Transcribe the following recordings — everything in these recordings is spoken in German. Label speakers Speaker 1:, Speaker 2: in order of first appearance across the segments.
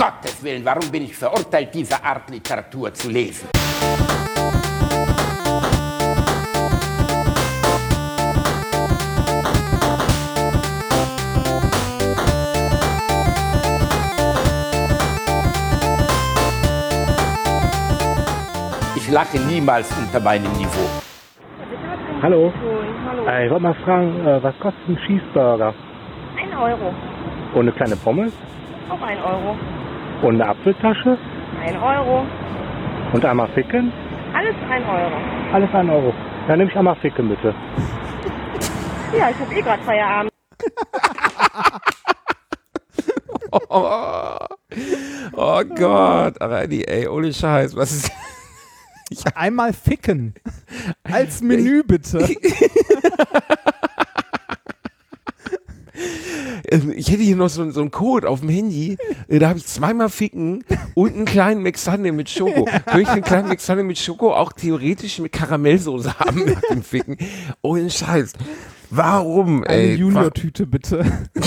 Speaker 1: Gottes Willen, warum bin ich verurteilt, diese Art Literatur zu lesen? Ich lache niemals unter meinem Niveau.
Speaker 2: Hallo.
Speaker 3: Hallo.
Speaker 2: Ich wollte mal fragen, was kostet ein Cheeseburger?
Speaker 3: 1 Euro.
Speaker 2: Und eine kleine Pommes?
Speaker 3: Auch 1 Euro.
Speaker 2: Und eine Apfeltasche?
Speaker 3: 1 Euro.
Speaker 2: Und einmal Ficken?
Speaker 3: Alles 1 Euro.
Speaker 2: Alles 1 Euro. Dann nehme ich einmal Ficken, bitte.
Speaker 3: Ja, ich habe gerade Feierabend.
Speaker 4: Oh Gott, Reini, ey, ohne Scheiß, was ist...
Speaker 5: Einmal ficken. Als Menü bitte.
Speaker 4: Ich hätte hier noch so einen Code auf dem Handy, da habe ich 2-mal ficken und einen kleinen McSunday mit Schoko. Könnte ich den kleinen McSunday mit Schoko auch theoretisch mit Karamellsoße haben nach dem Ficken? Ohne Scheiß. Warum, ey?
Speaker 5: Eine Junior-Tüte bitte.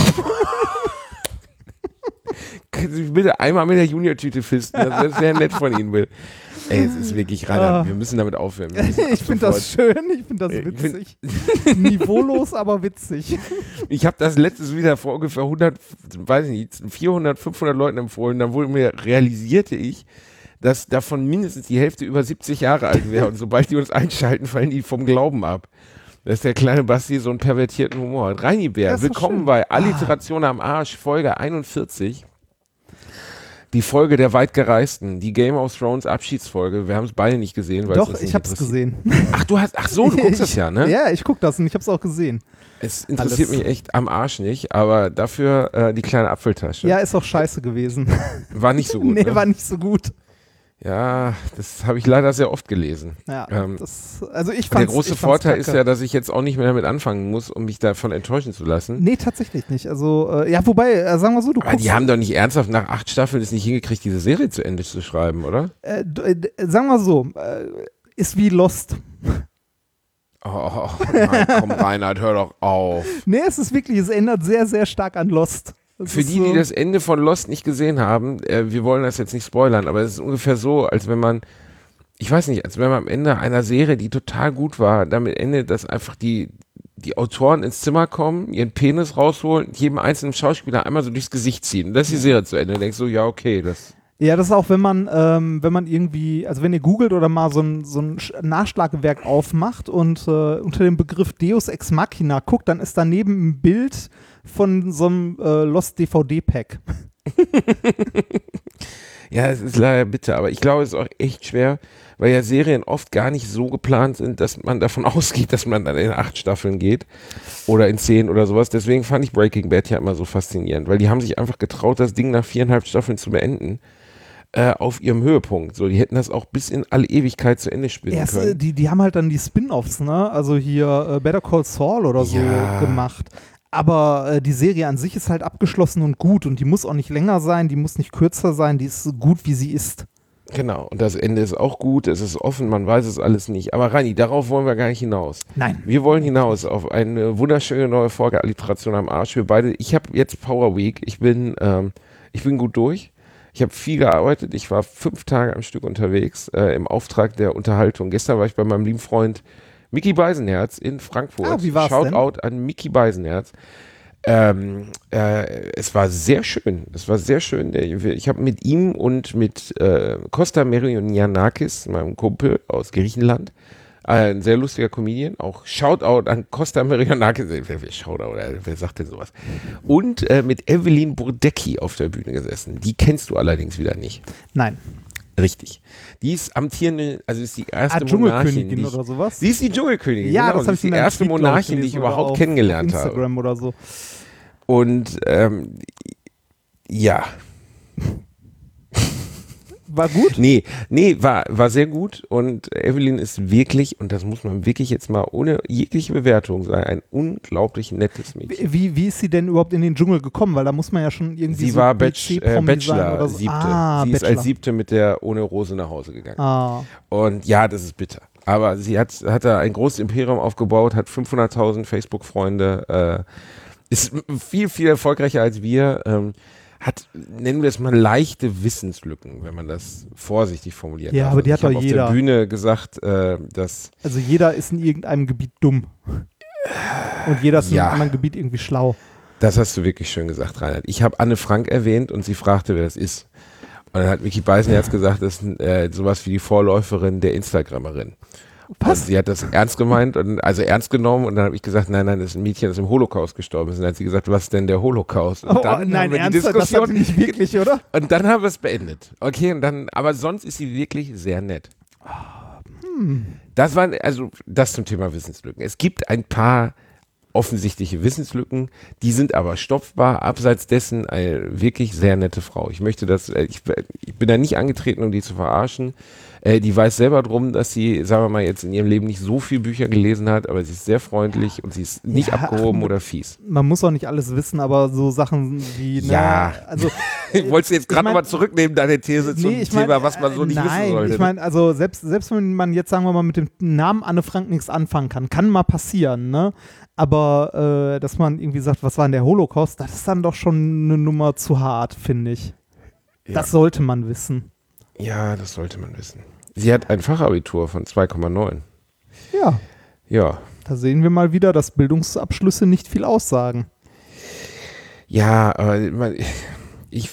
Speaker 4: Können Sie mich bitte einmal mit der Junior-Tüte fisten? Das wäre nett von Ihnen, Will. Ey, es ist wirklich Rainer, wir müssen damit aufhören.
Speaker 5: Ich finde das schön, ich finde das witzig. Niveaulos, aber witzig.
Speaker 4: Ich habe das letztes wieder vor ungefähr 400, 500 Leuten empfohlen. Dann realisierte ich, dass davon mindestens die Hälfte über 70 Jahre alt wäre. Und sobald die uns einschalten, fallen die vom Glauben ab. Dass der kleine Basti so einen pervertierten Humor hat. Reini Bär, willkommen bei Alliteration am Arsch, Folge 41. Die Folge der Weitgereisten, die Game of Thrones Abschiedsfolge. Wir haben es beide nicht gesehen. Weil
Speaker 5: Doch,
Speaker 4: es
Speaker 5: ich habe es gesehen.
Speaker 4: Du guckst das ja, ne?
Speaker 5: Ja, ich gucke das und ich habe es auch gesehen.
Speaker 4: Es interessiert mich echt am Arsch nicht, aber dafür die kleine Apfeltasche.
Speaker 5: Ja, ist auch scheiße gewesen.
Speaker 4: War nicht so gut.
Speaker 5: Nee,
Speaker 4: ne?
Speaker 5: war nicht so gut.
Speaker 4: Ja, das habe ich leider sehr oft gelesen.
Speaker 5: Ja, also
Speaker 4: der große Vorteil ist ja, dass ich jetzt auch nicht mehr damit anfangen muss, um mich davon enttäuschen zu lassen.
Speaker 5: Nee, tatsächlich nicht. Also, ja, wobei, sagen wir so, du guckst...
Speaker 4: Die haben doch nicht ernsthaft nach 8 Staffeln es nicht hingekriegt, diese Serie zu Ende zu schreiben, oder?
Speaker 5: Sagen wir so, ist wie Lost.
Speaker 4: Oh, nein, komm Reinhard, hör doch auf.
Speaker 5: Nee, es ändert sehr, sehr stark an Lost.
Speaker 4: Für die das Ende von Lost nicht gesehen haben, wir wollen das jetzt nicht spoilern, aber es ist ungefähr so, als wenn man am Ende einer Serie, die total gut war, damit endet, dass einfach die Autoren ins Zimmer kommen, ihren Penis rausholen, jedem einzelnen Schauspieler einmal so durchs Gesicht ziehen. Und das ist die Serie zu Ende. Du denkst so, ja, okay, das...
Speaker 5: Ja, das ist auch, wenn man irgendwie, also wenn ihr googelt oder mal so ein Nachschlagewerk aufmacht und unter dem Begriff Deus Ex Machina guckt, dann ist daneben ein Bild von so einem Lost DVD-Pack.
Speaker 4: Ja, es ist leider bitter, aber ich glaube, es ist auch echt schwer, weil ja Serien oft gar nicht so geplant sind, dass man davon ausgeht, dass man dann in 8 Staffeln geht oder in 10 oder sowas. Deswegen fand ich Breaking Bad ja immer so faszinierend, weil die haben sich einfach getraut, das Ding nach 4,5 Staffeln zu beenden. Auf ihrem Höhepunkt. So, die hätten das auch bis in alle Ewigkeit zu Ende spielen können.
Speaker 5: Die haben halt dann die Spin-Offs, ne? Also hier Better Call Saul oder so gemacht. Aber die Serie an sich ist halt abgeschlossen und gut und die muss auch nicht länger sein, die muss nicht kürzer sein, die ist gut, wie sie ist.
Speaker 4: Genau, und das Ende ist auch gut, es ist offen, man weiß es alles nicht. Aber Reini, darauf wollen wir gar nicht hinaus.
Speaker 5: Nein.
Speaker 4: Wir wollen hinaus auf eine wunderschöne neue Folge Alliteration am Arsch. Wir beide, ich habe jetzt Power Week, ich bin gut durch. Ich habe viel gearbeitet, ich war 5 Tage am Stück unterwegs im Auftrag der Unterhaltung. Gestern war ich bei meinem lieben Freund Micky Beisenherz in Frankfurt.
Speaker 5: Wie war's
Speaker 4: Shoutout an Micky Beisenherz. Es war sehr schön. Ich habe mit ihm und mit Costa Meronianakis, meinem Kumpel aus Griechenland, ein sehr lustiger Comedian, auch Shoutout an Costa Merionakis, wer sagt denn sowas? Und mit Evelyn Burdecki auf der Bühne gesessen. Die kennst du allerdings wieder nicht.
Speaker 5: Nein.
Speaker 4: Richtig. Die ist amtierende, also ist die erste
Speaker 5: Dschungelkönigin oder sowas?
Speaker 4: Sie ist die Dschungelkönigin,
Speaker 5: ja,
Speaker 4: genau.
Speaker 5: Das
Speaker 4: ist die erste Monarchin, die ich überhaupt kennengelernt habe.
Speaker 5: Instagram oder so.
Speaker 4: Und ja.
Speaker 5: War gut?
Speaker 4: Nee, war sehr gut und Evelyn ist wirklich, und das muss man wirklich jetzt mal ohne jegliche Bewertung sagen, ein unglaublich nettes Mädchen.
Speaker 5: Wie ist sie denn überhaupt in den Dschungel gekommen? Weil da muss man ja schon irgendwie
Speaker 4: sie
Speaker 5: so
Speaker 4: war Bachelor
Speaker 5: oder so.
Speaker 4: 7. Sie ist
Speaker 5: Bachelor.
Speaker 4: als 7. mit der ohne Rose nach Hause gegangen. Und ja, das ist bitter. Aber sie hat da ein großes Imperium aufgebaut, hat 500.000 Facebook-Freunde, ist viel, viel erfolgreicher als wir, hat, nennen wir es mal, leichte Wissenslücken, wenn man das vorsichtig formuliert.
Speaker 5: Ja, aber die hat doch
Speaker 4: jeder. Ich habe auf der Bühne gesagt, dass...
Speaker 5: Also jeder ist in irgendeinem Gebiet dumm. Und jeder ist in einem anderen Gebiet irgendwie schlau.
Speaker 4: Das hast du wirklich schön gesagt, Reinhard. Ich habe Anne Frank erwähnt und sie fragte, wer das ist. Und dann hat Micky Beisenherz gesagt, das ist sowas wie die Vorläuferin der Instagrammerin.
Speaker 5: Was?
Speaker 4: Und sie hat das ernst gemeint, also ernst genommen, und dann habe ich gesagt, nein, das ist ein Mädchen, das im Holocaust gestorben ist. Und dann hat sie gesagt, was ist denn der Holocaust? Und dann
Speaker 5: nein,
Speaker 4: haben wir
Speaker 5: ernsthaft,
Speaker 4: die Diskussion
Speaker 5: das hat nicht wirklich, oder?
Speaker 4: Und dann haben wir es beendet. Okay, und dann, aber sonst ist sie wirklich sehr nett. Das zum Thema Wissenslücken. Es gibt ein paar offensichtliche Wissenslücken, die sind aber stopfbar. Abseits dessen eine wirklich sehr nette Frau. Ich möchte das, ich bin da nicht angetreten, um die zu verarschen. Die weiß selber drum, dass sie, sagen wir mal, jetzt in ihrem Leben nicht so viele Bücher gelesen hat, aber sie ist sehr freundlich und sie ist nicht abgehoben oder fies.
Speaker 5: Man muss auch nicht alles wissen, aber so Sachen wie...
Speaker 4: Ja,
Speaker 5: also,
Speaker 4: ich wollte jetzt gerade nochmal zurücknehmen, deine These zum Thema, was man so nicht wissen sollte.
Speaker 5: Ich meine, also selbst wenn man jetzt, sagen wir mal, mit dem Namen Anne Frank nichts anfangen kann mal passieren, ne? Aber dass man irgendwie sagt, was war denn der Holocaust, das ist dann doch schon eine Nummer zu hart, finde ich. Ja. Das sollte man wissen.
Speaker 4: Ja, das sollte man wissen. Sie hat ein Fachabitur von 2,9.
Speaker 5: Ja.
Speaker 4: Ja.
Speaker 5: Da sehen wir mal wieder, dass Bildungsabschlüsse nicht viel aussagen.
Speaker 4: Ja, aber ich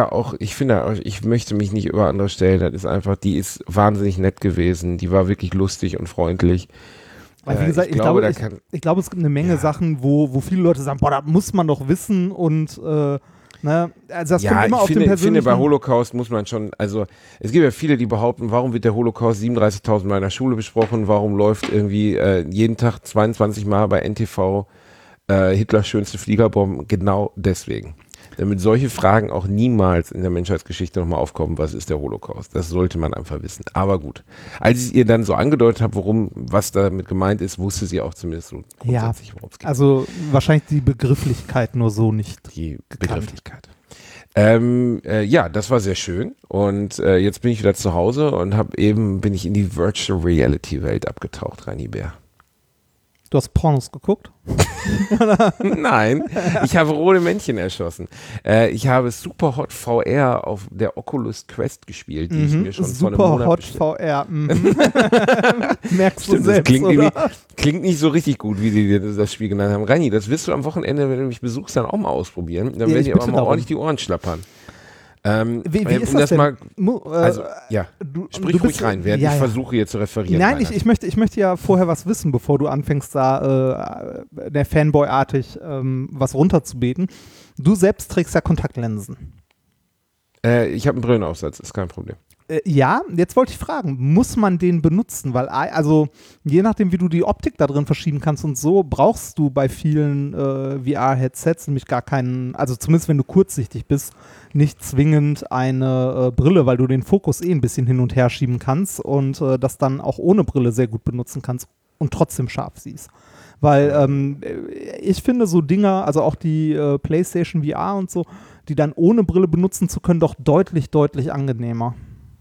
Speaker 4: möchte mich nicht über andere stellen. Das ist einfach, die ist wahnsinnig nett gewesen. Die war wirklich lustig und freundlich.
Speaker 5: Weil, wie gesagt, ich glaube, es gibt eine Menge Sachen, wo viele Leute sagen, boah, das muss man doch wissen und also das kommt immer auf den persönlichen... Ich finde, bei Holocaust muss man schon, also es gibt ja viele, die behaupten, warum wird der Holocaust 37.000 Mal in der Schule besprochen, warum läuft irgendwie jeden Tag 22 Mal bei NTV Hitlers schönste Fliegerbomben, genau deswegen. Damit solche Fragen auch niemals in der Menschheitsgeschichte nochmal aufkommen, was ist der Holocaust? Das sollte man einfach wissen. Aber gut, als ich ihr dann so angedeutet habe, was damit gemeint ist, wusste sie auch zumindest so grundsätzlich, worum es geht. Also wahrscheinlich die Begrifflichkeit nur so nicht.
Speaker 4: Die Begrifflichkeit. Das war sehr schön. Und jetzt bin ich wieder zu Hause und bin ich in die Virtual Reality Welt abgetaucht, Reini Bär.
Speaker 5: Du hast Pornos geguckt?
Speaker 4: Nein, ich habe rote Männchen erschossen. Ich habe Superhot VR auf der Oculus Quest gespielt, die ich mir schon vor einem Monat bestellt.
Speaker 5: Superhot VR. Merkst du selbst,
Speaker 4: klingt nicht so richtig gut, wie die dir das Spiel genannt haben. Reini, das wirst du am Wochenende, wenn du mich besuchst, dann auch mal ausprobieren. Dann werden dir aber mal ordentlich die Ohren schlappern.
Speaker 5: Wie ist das denn?
Speaker 4: Sprich ruhig rein, während ich versuche hier zu referieren.
Speaker 5: Nein, ich möchte ja vorher was wissen, bevor du anfängst, da der Fanboy-artig was runterzubeten. Du selbst trägst ja Kontaktlinsen.
Speaker 4: Ich habe einen Brillenaufsatz, ist kein Problem.
Speaker 5: Jetzt wollte ich fragen, muss man den benutzen? Weil, also, je nachdem, wie du die Optik da drin verschieben kannst und so, brauchst du bei vielen VR-Headsets nämlich gar keinen, also zumindest wenn du kurzsichtig bist, nicht zwingend eine Brille, weil du den Fokus ein bisschen hin und her schieben kannst und das dann auch ohne Brille sehr gut benutzen kannst und trotzdem scharf siehst. Weil ich finde so Dinger, also auch die PlayStation VR und so, die dann ohne Brille benutzen zu können, doch deutlich, deutlich angenehmer.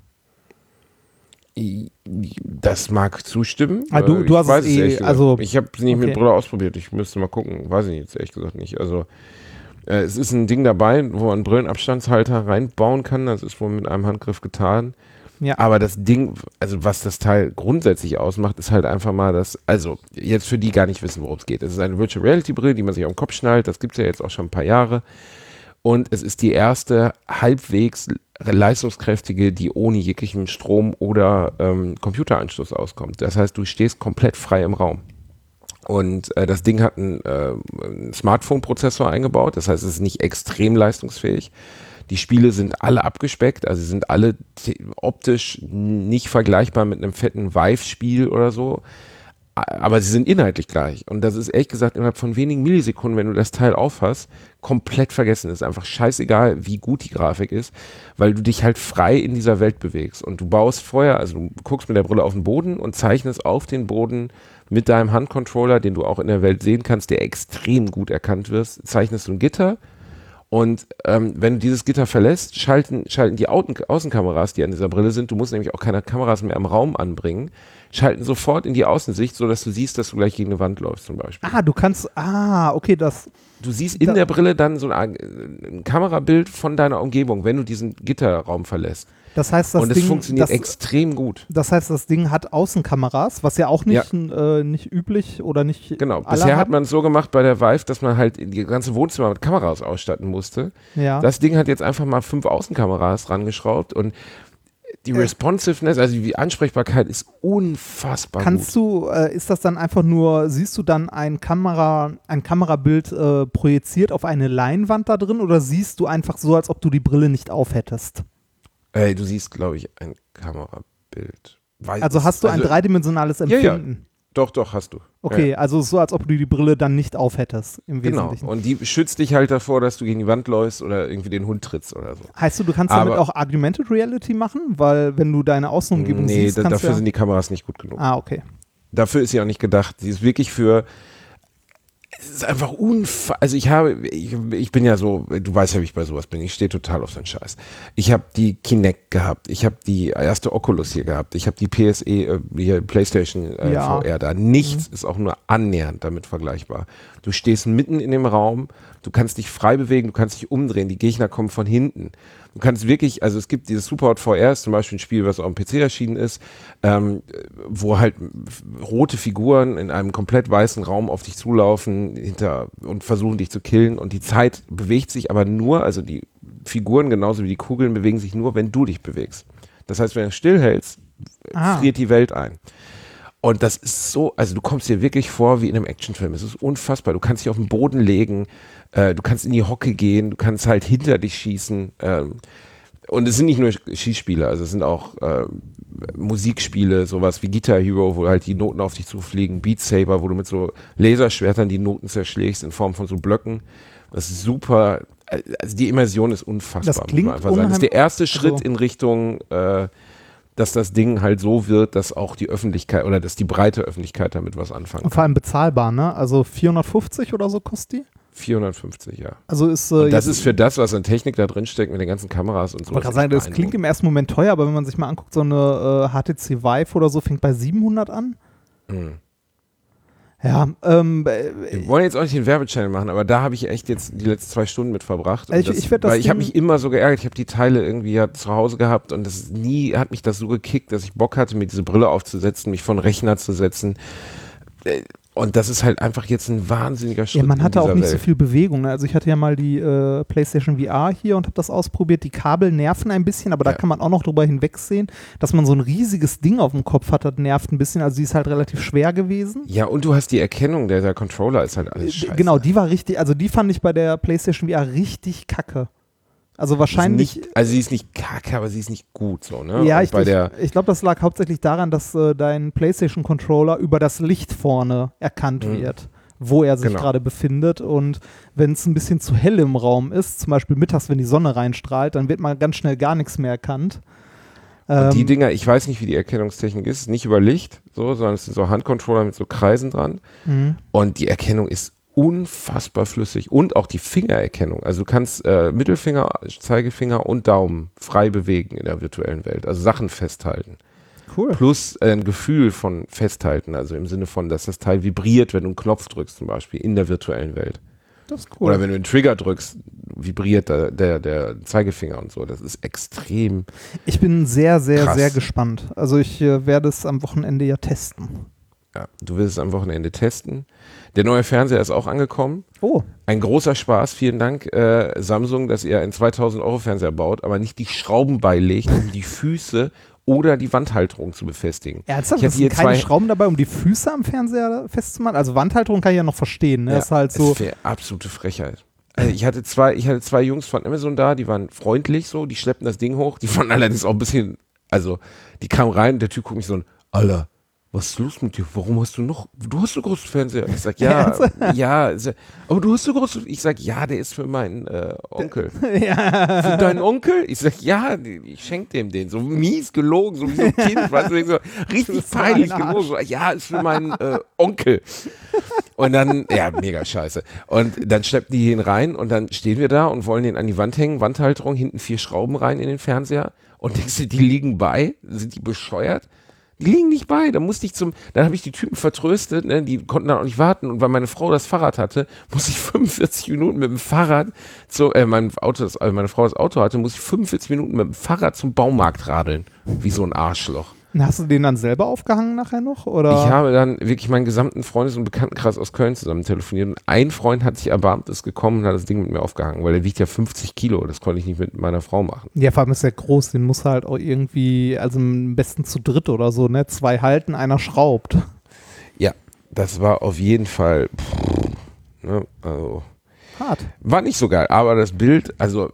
Speaker 4: Das mag zustimmen.
Speaker 5: Du hast es
Speaker 4: ich habe es nicht mit Brille ausprobiert. Ich müsste mal gucken. Weiß ich jetzt ehrlich gesagt nicht. Also es ist ein Ding dabei, wo man einen Brillenabstandshalter reinbauen kann. Das ist wohl mit einem Handgriff getan. Ja. Aber das Ding, also was das Teil grundsätzlich ausmacht, ist halt einfach mal das, also jetzt für die gar nicht wissen, worum es geht. Es ist eine Virtual Reality Brille, die man sich auf den Kopf schnallt. Das gibt es ja jetzt auch schon ein paar Jahre. Und es ist die erste halbwegs leistungskräftige, die ohne jeglichen Strom oder Computeranschluss auskommt. Das heißt, du stehst komplett frei im Raum. Und das Ding hat einen Smartphone-Prozessor eingebaut. Das heißt, es ist nicht extrem leistungsfähig. Die Spiele sind alle abgespeckt, also sie sind alle optisch nicht vergleichbar mit einem fetten Vive-Spiel oder so. Aber sie sind inhaltlich gleich. Und das ist ehrlich gesagt innerhalb von wenigen Millisekunden, wenn du das Teil aufhast, komplett vergessen. Es ist einfach scheißegal, wie gut die Grafik ist, weil du dich halt frei in dieser Welt bewegst. Und du baust vorher, also du guckst mit der Brille auf den Boden und zeichnest auf den Boden mit deinem Handcontroller, den du auch in der Welt sehen kannst, der extrem gut erkannt wird, zeichnest du ein Gitter. Und wenn du dieses Gitter verlässt, schalten die Außenkameras, die an dieser Brille sind, du musst nämlich auch keine Kameras mehr im Raum anbringen, schalten sofort in die Außensicht, sodass du siehst, dass du gleich gegen eine Wand läufst zum Beispiel.
Speaker 5: Du kannst, okay, das...
Speaker 4: Du siehst in der Brille dann so ein Kamerabild von deiner Umgebung, wenn du diesen Gitterraum verlässt.
Speaker 5: Das heißt,
Speaker 4: Und es funktioniert extrem gut.
Speaker 5: Das heißt, das Ding hat Außenkameras, was ja auch nicht, nicht üblich oder nicht.
Speaker 4: Genau,
Speaker 5: alle
Speaker 4: bisher hat
Speaker 5: haben.
Speaker 4: man es so gemacht bei der Vive, dass man halt die ganze Wohnzimmer mit Kameras ausstatten musste.
Speaker 5: Ja.
Speaker 4: Das Ding hat jetzt einfach mal 5 Außenkameras rangeschrauart und die Responsiveness, also die Ansprechbarkeit ist unfassbar
Speaker 5: Kannst
Speaker 4: gut.
Speaker 5: du, ist das dann einfach nur, siehst du dann ein Kamerabild projiziert auf eine Leinwand da drin oder siehst du einfach so, als ob du die Brille nicht auf hättest?
Speaker 4: Du siehst, glaube ich, ein Kamerabild.
Speaker 5: Also hast du ein dreidimensionales Empfinden?
Speaker 4: Doch, hast du.
Speaker 5: Okay,
Speaker 4: Ja.
Speaker 5: also so, als ob du die Brille dann nicht auf hättest, im
Speaker 4: Genau,
Speaker 5: Wesentlichen.
Speaker 4: und die schützt dich halt davor, dass du gegen die Wand läufst oder irgendwie den Hund trittst oder so.
Speaker 5: Heißt du kannst damit auch Augmented Reality machen? Weil wenn du deine Außenumgebung siehst, kannst
Speaker 4: dafür
Speaker 5: du
Speaker 4: sind die Kameras nicht gut genug.
Speaker 5: Ah, okay.
Speaker 4: Dafür ist sie auch nicht gedacht. Sie ist wirklich es ist einfach also ich bin ja so, du weißt ja, wie ich bei sowas bin, ich stehe total auf so einen Scheiß. Ich habe die Kinect gehabt, ich habe die erste Oculus hier gehabt, ich habe die PSE, hier PlayStation VR da. Nichts ist auch nur annähernd damit vergleichbar. Du stehst mitten in dem Raum, du kannst dich frei bewegen, du kannst dich umdrehen, die Gegner kommen von hinten. Du kannst wirklich, also es gibt dieses Superhot VR, ist zum Beispiel ein Spiel, was auf dem PC erschienen ist, wo halt rote Figuren in einem komplett weißen Raum auf dich zulaufen und versuchen dich zu killen und die Zeit bewegt sich aber nur, also die Figuren genauso wie die Kugeln bewegen sich nur, wenn du dich bewegst. Das heißt, wenn du stillhältst, friert die Welt ein. Und das ist so, also du kommst dir wirklich vor wie in einem Actionfilm. Es ist unfassbar. Du kannst dich auf den Boden legen, du kannst in die Hocke gehen, du kannst halt hinter dich schießen. Und es sind nicht nur Schießspiele, also es sind auch Musikspiele, sowas wie Guitar Hero, wo halt die Noten auf dich zufliegen, Beat Saber, wo du mit so Laserschwertern die Noten zerschlägst in Form von so Blöcken. Das ist super, also die Immersion ist unfassbar.
Speaker 5: Das klingt
Speaker 4: muss man einfach sagen. Das ist der erste Schritt in Richtung dass das Ding halt so wird, dass auch die Öffentlichkeit oder dass die breite Öffentlichkeit damit was anfangen kann.
Speaker 5: Und vor allem bezahlbar, ne? Also 450 oder so kostet die?
Speaker 4: 450, ja.
Speaker 5: Also ist,
Speaker 4: und das ist für das, was an Technik da drin steckt, mit den ganzen Kameras und so.
Speaker 5: Ich kann sagen, das klingt im ersten Moment teuer, aber wenn man sich mal anguckt, so eine HTC Vive oder so fängt bei 700 an.
Speaker 4: Mhm.
Speaker 5: Ja,
Speaker 4: wir wollen jetzt auch nicht den Werbechannel machen, aber da habe ich echt jetzt die letzten 2 Stunden mit verbracht.
Speaker 5: Ich
Speaker 4: habe mich immer so geärgert, ich habe die Teile irgendwie zu Hause gehabt und nie hat mich das so gekickt, dass ich Bock hatte, mir diese Brille aufzusetzen, mich von Rechner zu setzen. Und das ist halt einfach jetzt ein wahnsinniger Schritt.
Speaker 5: Ja, man hatte auch nicht
Speaker 4: Welt.
Speaker 5: so viel Bewegung. Ne? Also ich hatte ja mal die PlayStation VR hier und habe das ausprobiert. Die Kabel nerven ein bisschen, aber da kann man auch noch drüber hinwegsehen, dass man so ein riesiges Ding auf dem Kopf hat, das nervt ein bisschen. Also die ist halt relativ schwer gewesen.
Speaker 4: Ja, und du hast die Erkennung, der Controller ist halt alles scheiße.
Speaker 5: Genau, die war richtig, also die fand ich bei der PlayStation VR richtig kacke. Also wahrscheinlich.
Speaker 4: Sie ist nicht kacke, aber sie ist nicht gut so, ne?
Speaker 5: Ja, ich
Speaker 4: und
Speaker 5: glaube, das lag hauptsächlich daran, dass dein PlayStation-Controller über das Licht vorne erkannt wird, wo er sich gerade befindet. Und wenn es ein bisschen zu hell im Raum ist, zum Beispiel mittags, wenn die Sonne reinstrahlt, dann wird man ganz schnell gar nichts mehr erkannt.
Speaker 4: Und die Dinger, ich weiß nicht, wie die Erkennungstechnik ist, nicht über Licht, sondern es sind so Handcontroller mit so Kreisen dran. Und die Erkennung ist unfassbar flüssig und auch die Fingererkennung. Also du kannst Mittelfinger, Zeigefinger und Daumen frei bewegen in der virtuellen Welt. Also Sachen festhalten.
Speaker 5: Cool.
Speaker 4: Plus ein Gefühl von Festhalten, also im Sinne von, dass das Teil vibriert, wenn du einen Knopf drückst zum Beispiel in der virtuellen Welt.
Speaker 5: Das ist cool.
Speaker 4: Oder wenn du einen Trigger drückst, vibriert der Zeigefinger und so. Das ist extrem.
Speaker 5: Ich bin sehr, sehr,
Speaker 4: krass.
Speaker 5: sehr gespannt. Also ich werde es am Wochenende ja testen.
Speaker 4: Ja, du wirst es am Wochenende testen. Der neue Fernseher ist auch angekommen.
Speaker 5: Oh.
Speaker 4: Ein großer Spaß. Vielen Dank, Samsung, dass ihr einen 2000 € Fernseher baut, aber nicht die Schrauben beilegt, um die Füße oder die Wandhalterung zu befestigen.
Speaker 5: Ernsthaft? Es sind keine Schrauben dabei, um die Füße am Fernseher festzumachen? Also Wandhalterung kann ich ja noch verstehen. Ne?
Speaker 4: Ja,
Speaker 5: das ist halt so.
Speaker 4: Das wäre absolute Frechheit. Also ich hatte zwei Jungs von Amazon da, die waren freundlich so, die schleppten das Ding hoch, die waren allerdings auch ein bisschen, also die kamen rein und der Typ guckt mich so an, Alter, was ist los mit dir? Warum hast du hast so großen Fernseher? Ich sag, ja, aber du hast so großen, ich sag, ja, der ist für meinen Onkel.
Speaker 5: Ja.
Speaker 4: Für deinen Onkel? Ich sag, ja, ich schenk dem den. So mies gelogen, so wie so ein Kind, weißt du, so richtig peinlich gelogen. So, ja, ist für meinen Onkel. Und dann, ja, mega scheiße. Und dann schleppen die ihn rein und dann stehen wir da und wollen den an die Wand hängen, Wandhalterung, hinten 4 Schrauben rein in den Fernseher und denkst du, die liegen bei? Sind die bescheuert? Die liegen nicht bei. Dann habe ich die Typen vertröstet, ne? Die konnten dann auch nicht warten. Und weil meine Frau das Fahrrad hatte, musste ich 45 Minuten mit dem Fahrrad meine Frau das Auto hatte, musste ich 45 Minuten mit dem Fahrrad zum Baumarkt radeln. Wie so ein Arschloch.
Speaker 5: Hast du den dann selber aufgehangen nachher noch? Oder?
Speaker 4: Ich habe dann wirklich meinen gesamten Freundes- und Bekanntenkreis aus Köln zusammen telefoniert. Und ein Freund hat sich erbarmt, ist gekommen und hat das Ding mit mir aufgehangen, weil der wiegt ja 50 Kilo. Das konnte ich nicht mit meiner Frau machen.
Speaker 5: Ja, vor allem ist der groß. Den muss halt auch irgendwie, also am besten zu dritt oder so, ne? 2 halten, einer schraubt.
Speaker 4: Ja, das war auf jeden Fall, ne, also
Speaker 5: Hart.
Speaker 4: war nicht so geil. Aber das Bild, also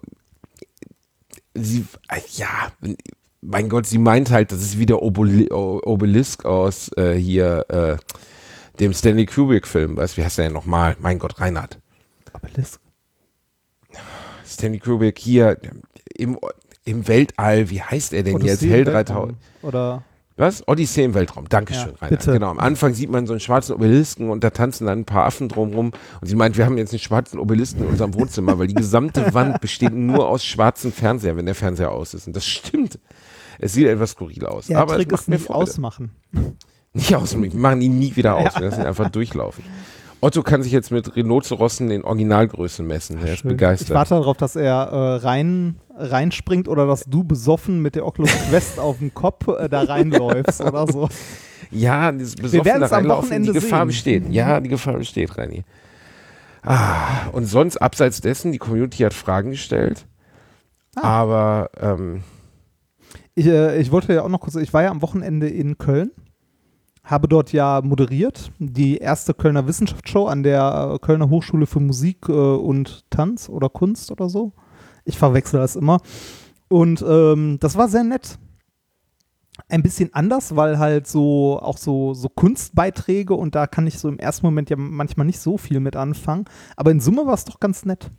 Speaker 4: mein Gott, sie meint halt, das ist wie der Obelisk aus dem Stanley Kubrick-Film. Weißt du, wie heißt der denn nochmal? Mein Gott, Reinhard.
Speaker 5: Obelisk.
Speaker 4: Stanley Kubrick hier im Weltall, wie heißt er denn jetzt? Hell 3000.
Speaker 5: Oder?
Speaker 4: Was? Odyssee im Weltraum. Dankeschön,
Speaker 5: Ja,
Speaker 4: Reinhard.
Speaker 5: bitte.
Speaker 4: Genau, am Anfang sieht man so einen schwarzen Obelisken und da tanzen dann ein paar Affen drumrum. Und sie meint, wir haben jetzt einen schwarzen Obelisken in unserem Wohnzimmer, weil die gesamte Wand besteht nur aus schwarzen Fernsehern, wenn der Fernseher aus ist. Und das stimmt. Es sieht etwas skurril aus.
Speaker 5: Ja,
Speaker 4: aber
Speaker 5: Trick
Speaker 4: es macht
Speaker 5: ist
Speaker 4: mir
Speaker 5: nicht
Speaker 4: Freude.
Speaker 5: ausmachen.
Speaker 4: Nicht ausmachen. Wir machen ihn nie wieder aus. Wir lassen ihn einfach durchlaufen. Otto kann sich jetzt mit Rhinozerossen in Originalgröße messen. Er ist
Speaker 5: Schön.
Speaker 4: begeistert.
Speaker 5: Ich warte darauf, dass er reinspringt oder dass du besoffen mit der Oculus Quest auf dem Kopf da reinläufst oder so.
Speaker 4: Ja, dieses
Speaker 5: Wir
Speaker 4: besoffen
Speaker 5: werden's
Speaker 4: da
Speaker 5: am
Speaker 4: reinlaufen,
Speaker 5: Wochenende
Speaker 4: die Gefahr
Speaker 5: sehen.
Speaker 4: besteht. Ja, die Gefahr besteht, Reini. Und sonst, abseits dessen, die Community hat Fragen gestellt. Aber
Speaker 5: Ich wollte ja auch noch kurz, ich war ja am Wochenende in Köln, habe dort ja moderiert, die erste Kölner Wissenschaftsshow an der Kölner Hochschule für Musik und Tanz oder Kunst oder so. Ich verwechsel das immer. Und das war sehr nett. Ein bisschen anders, weil halt so Kunstbeiträge und da kann ich so im ersten Moment ja manchmal nicht so viel mit anfangen. Aber in Summe war es doch ganz nett.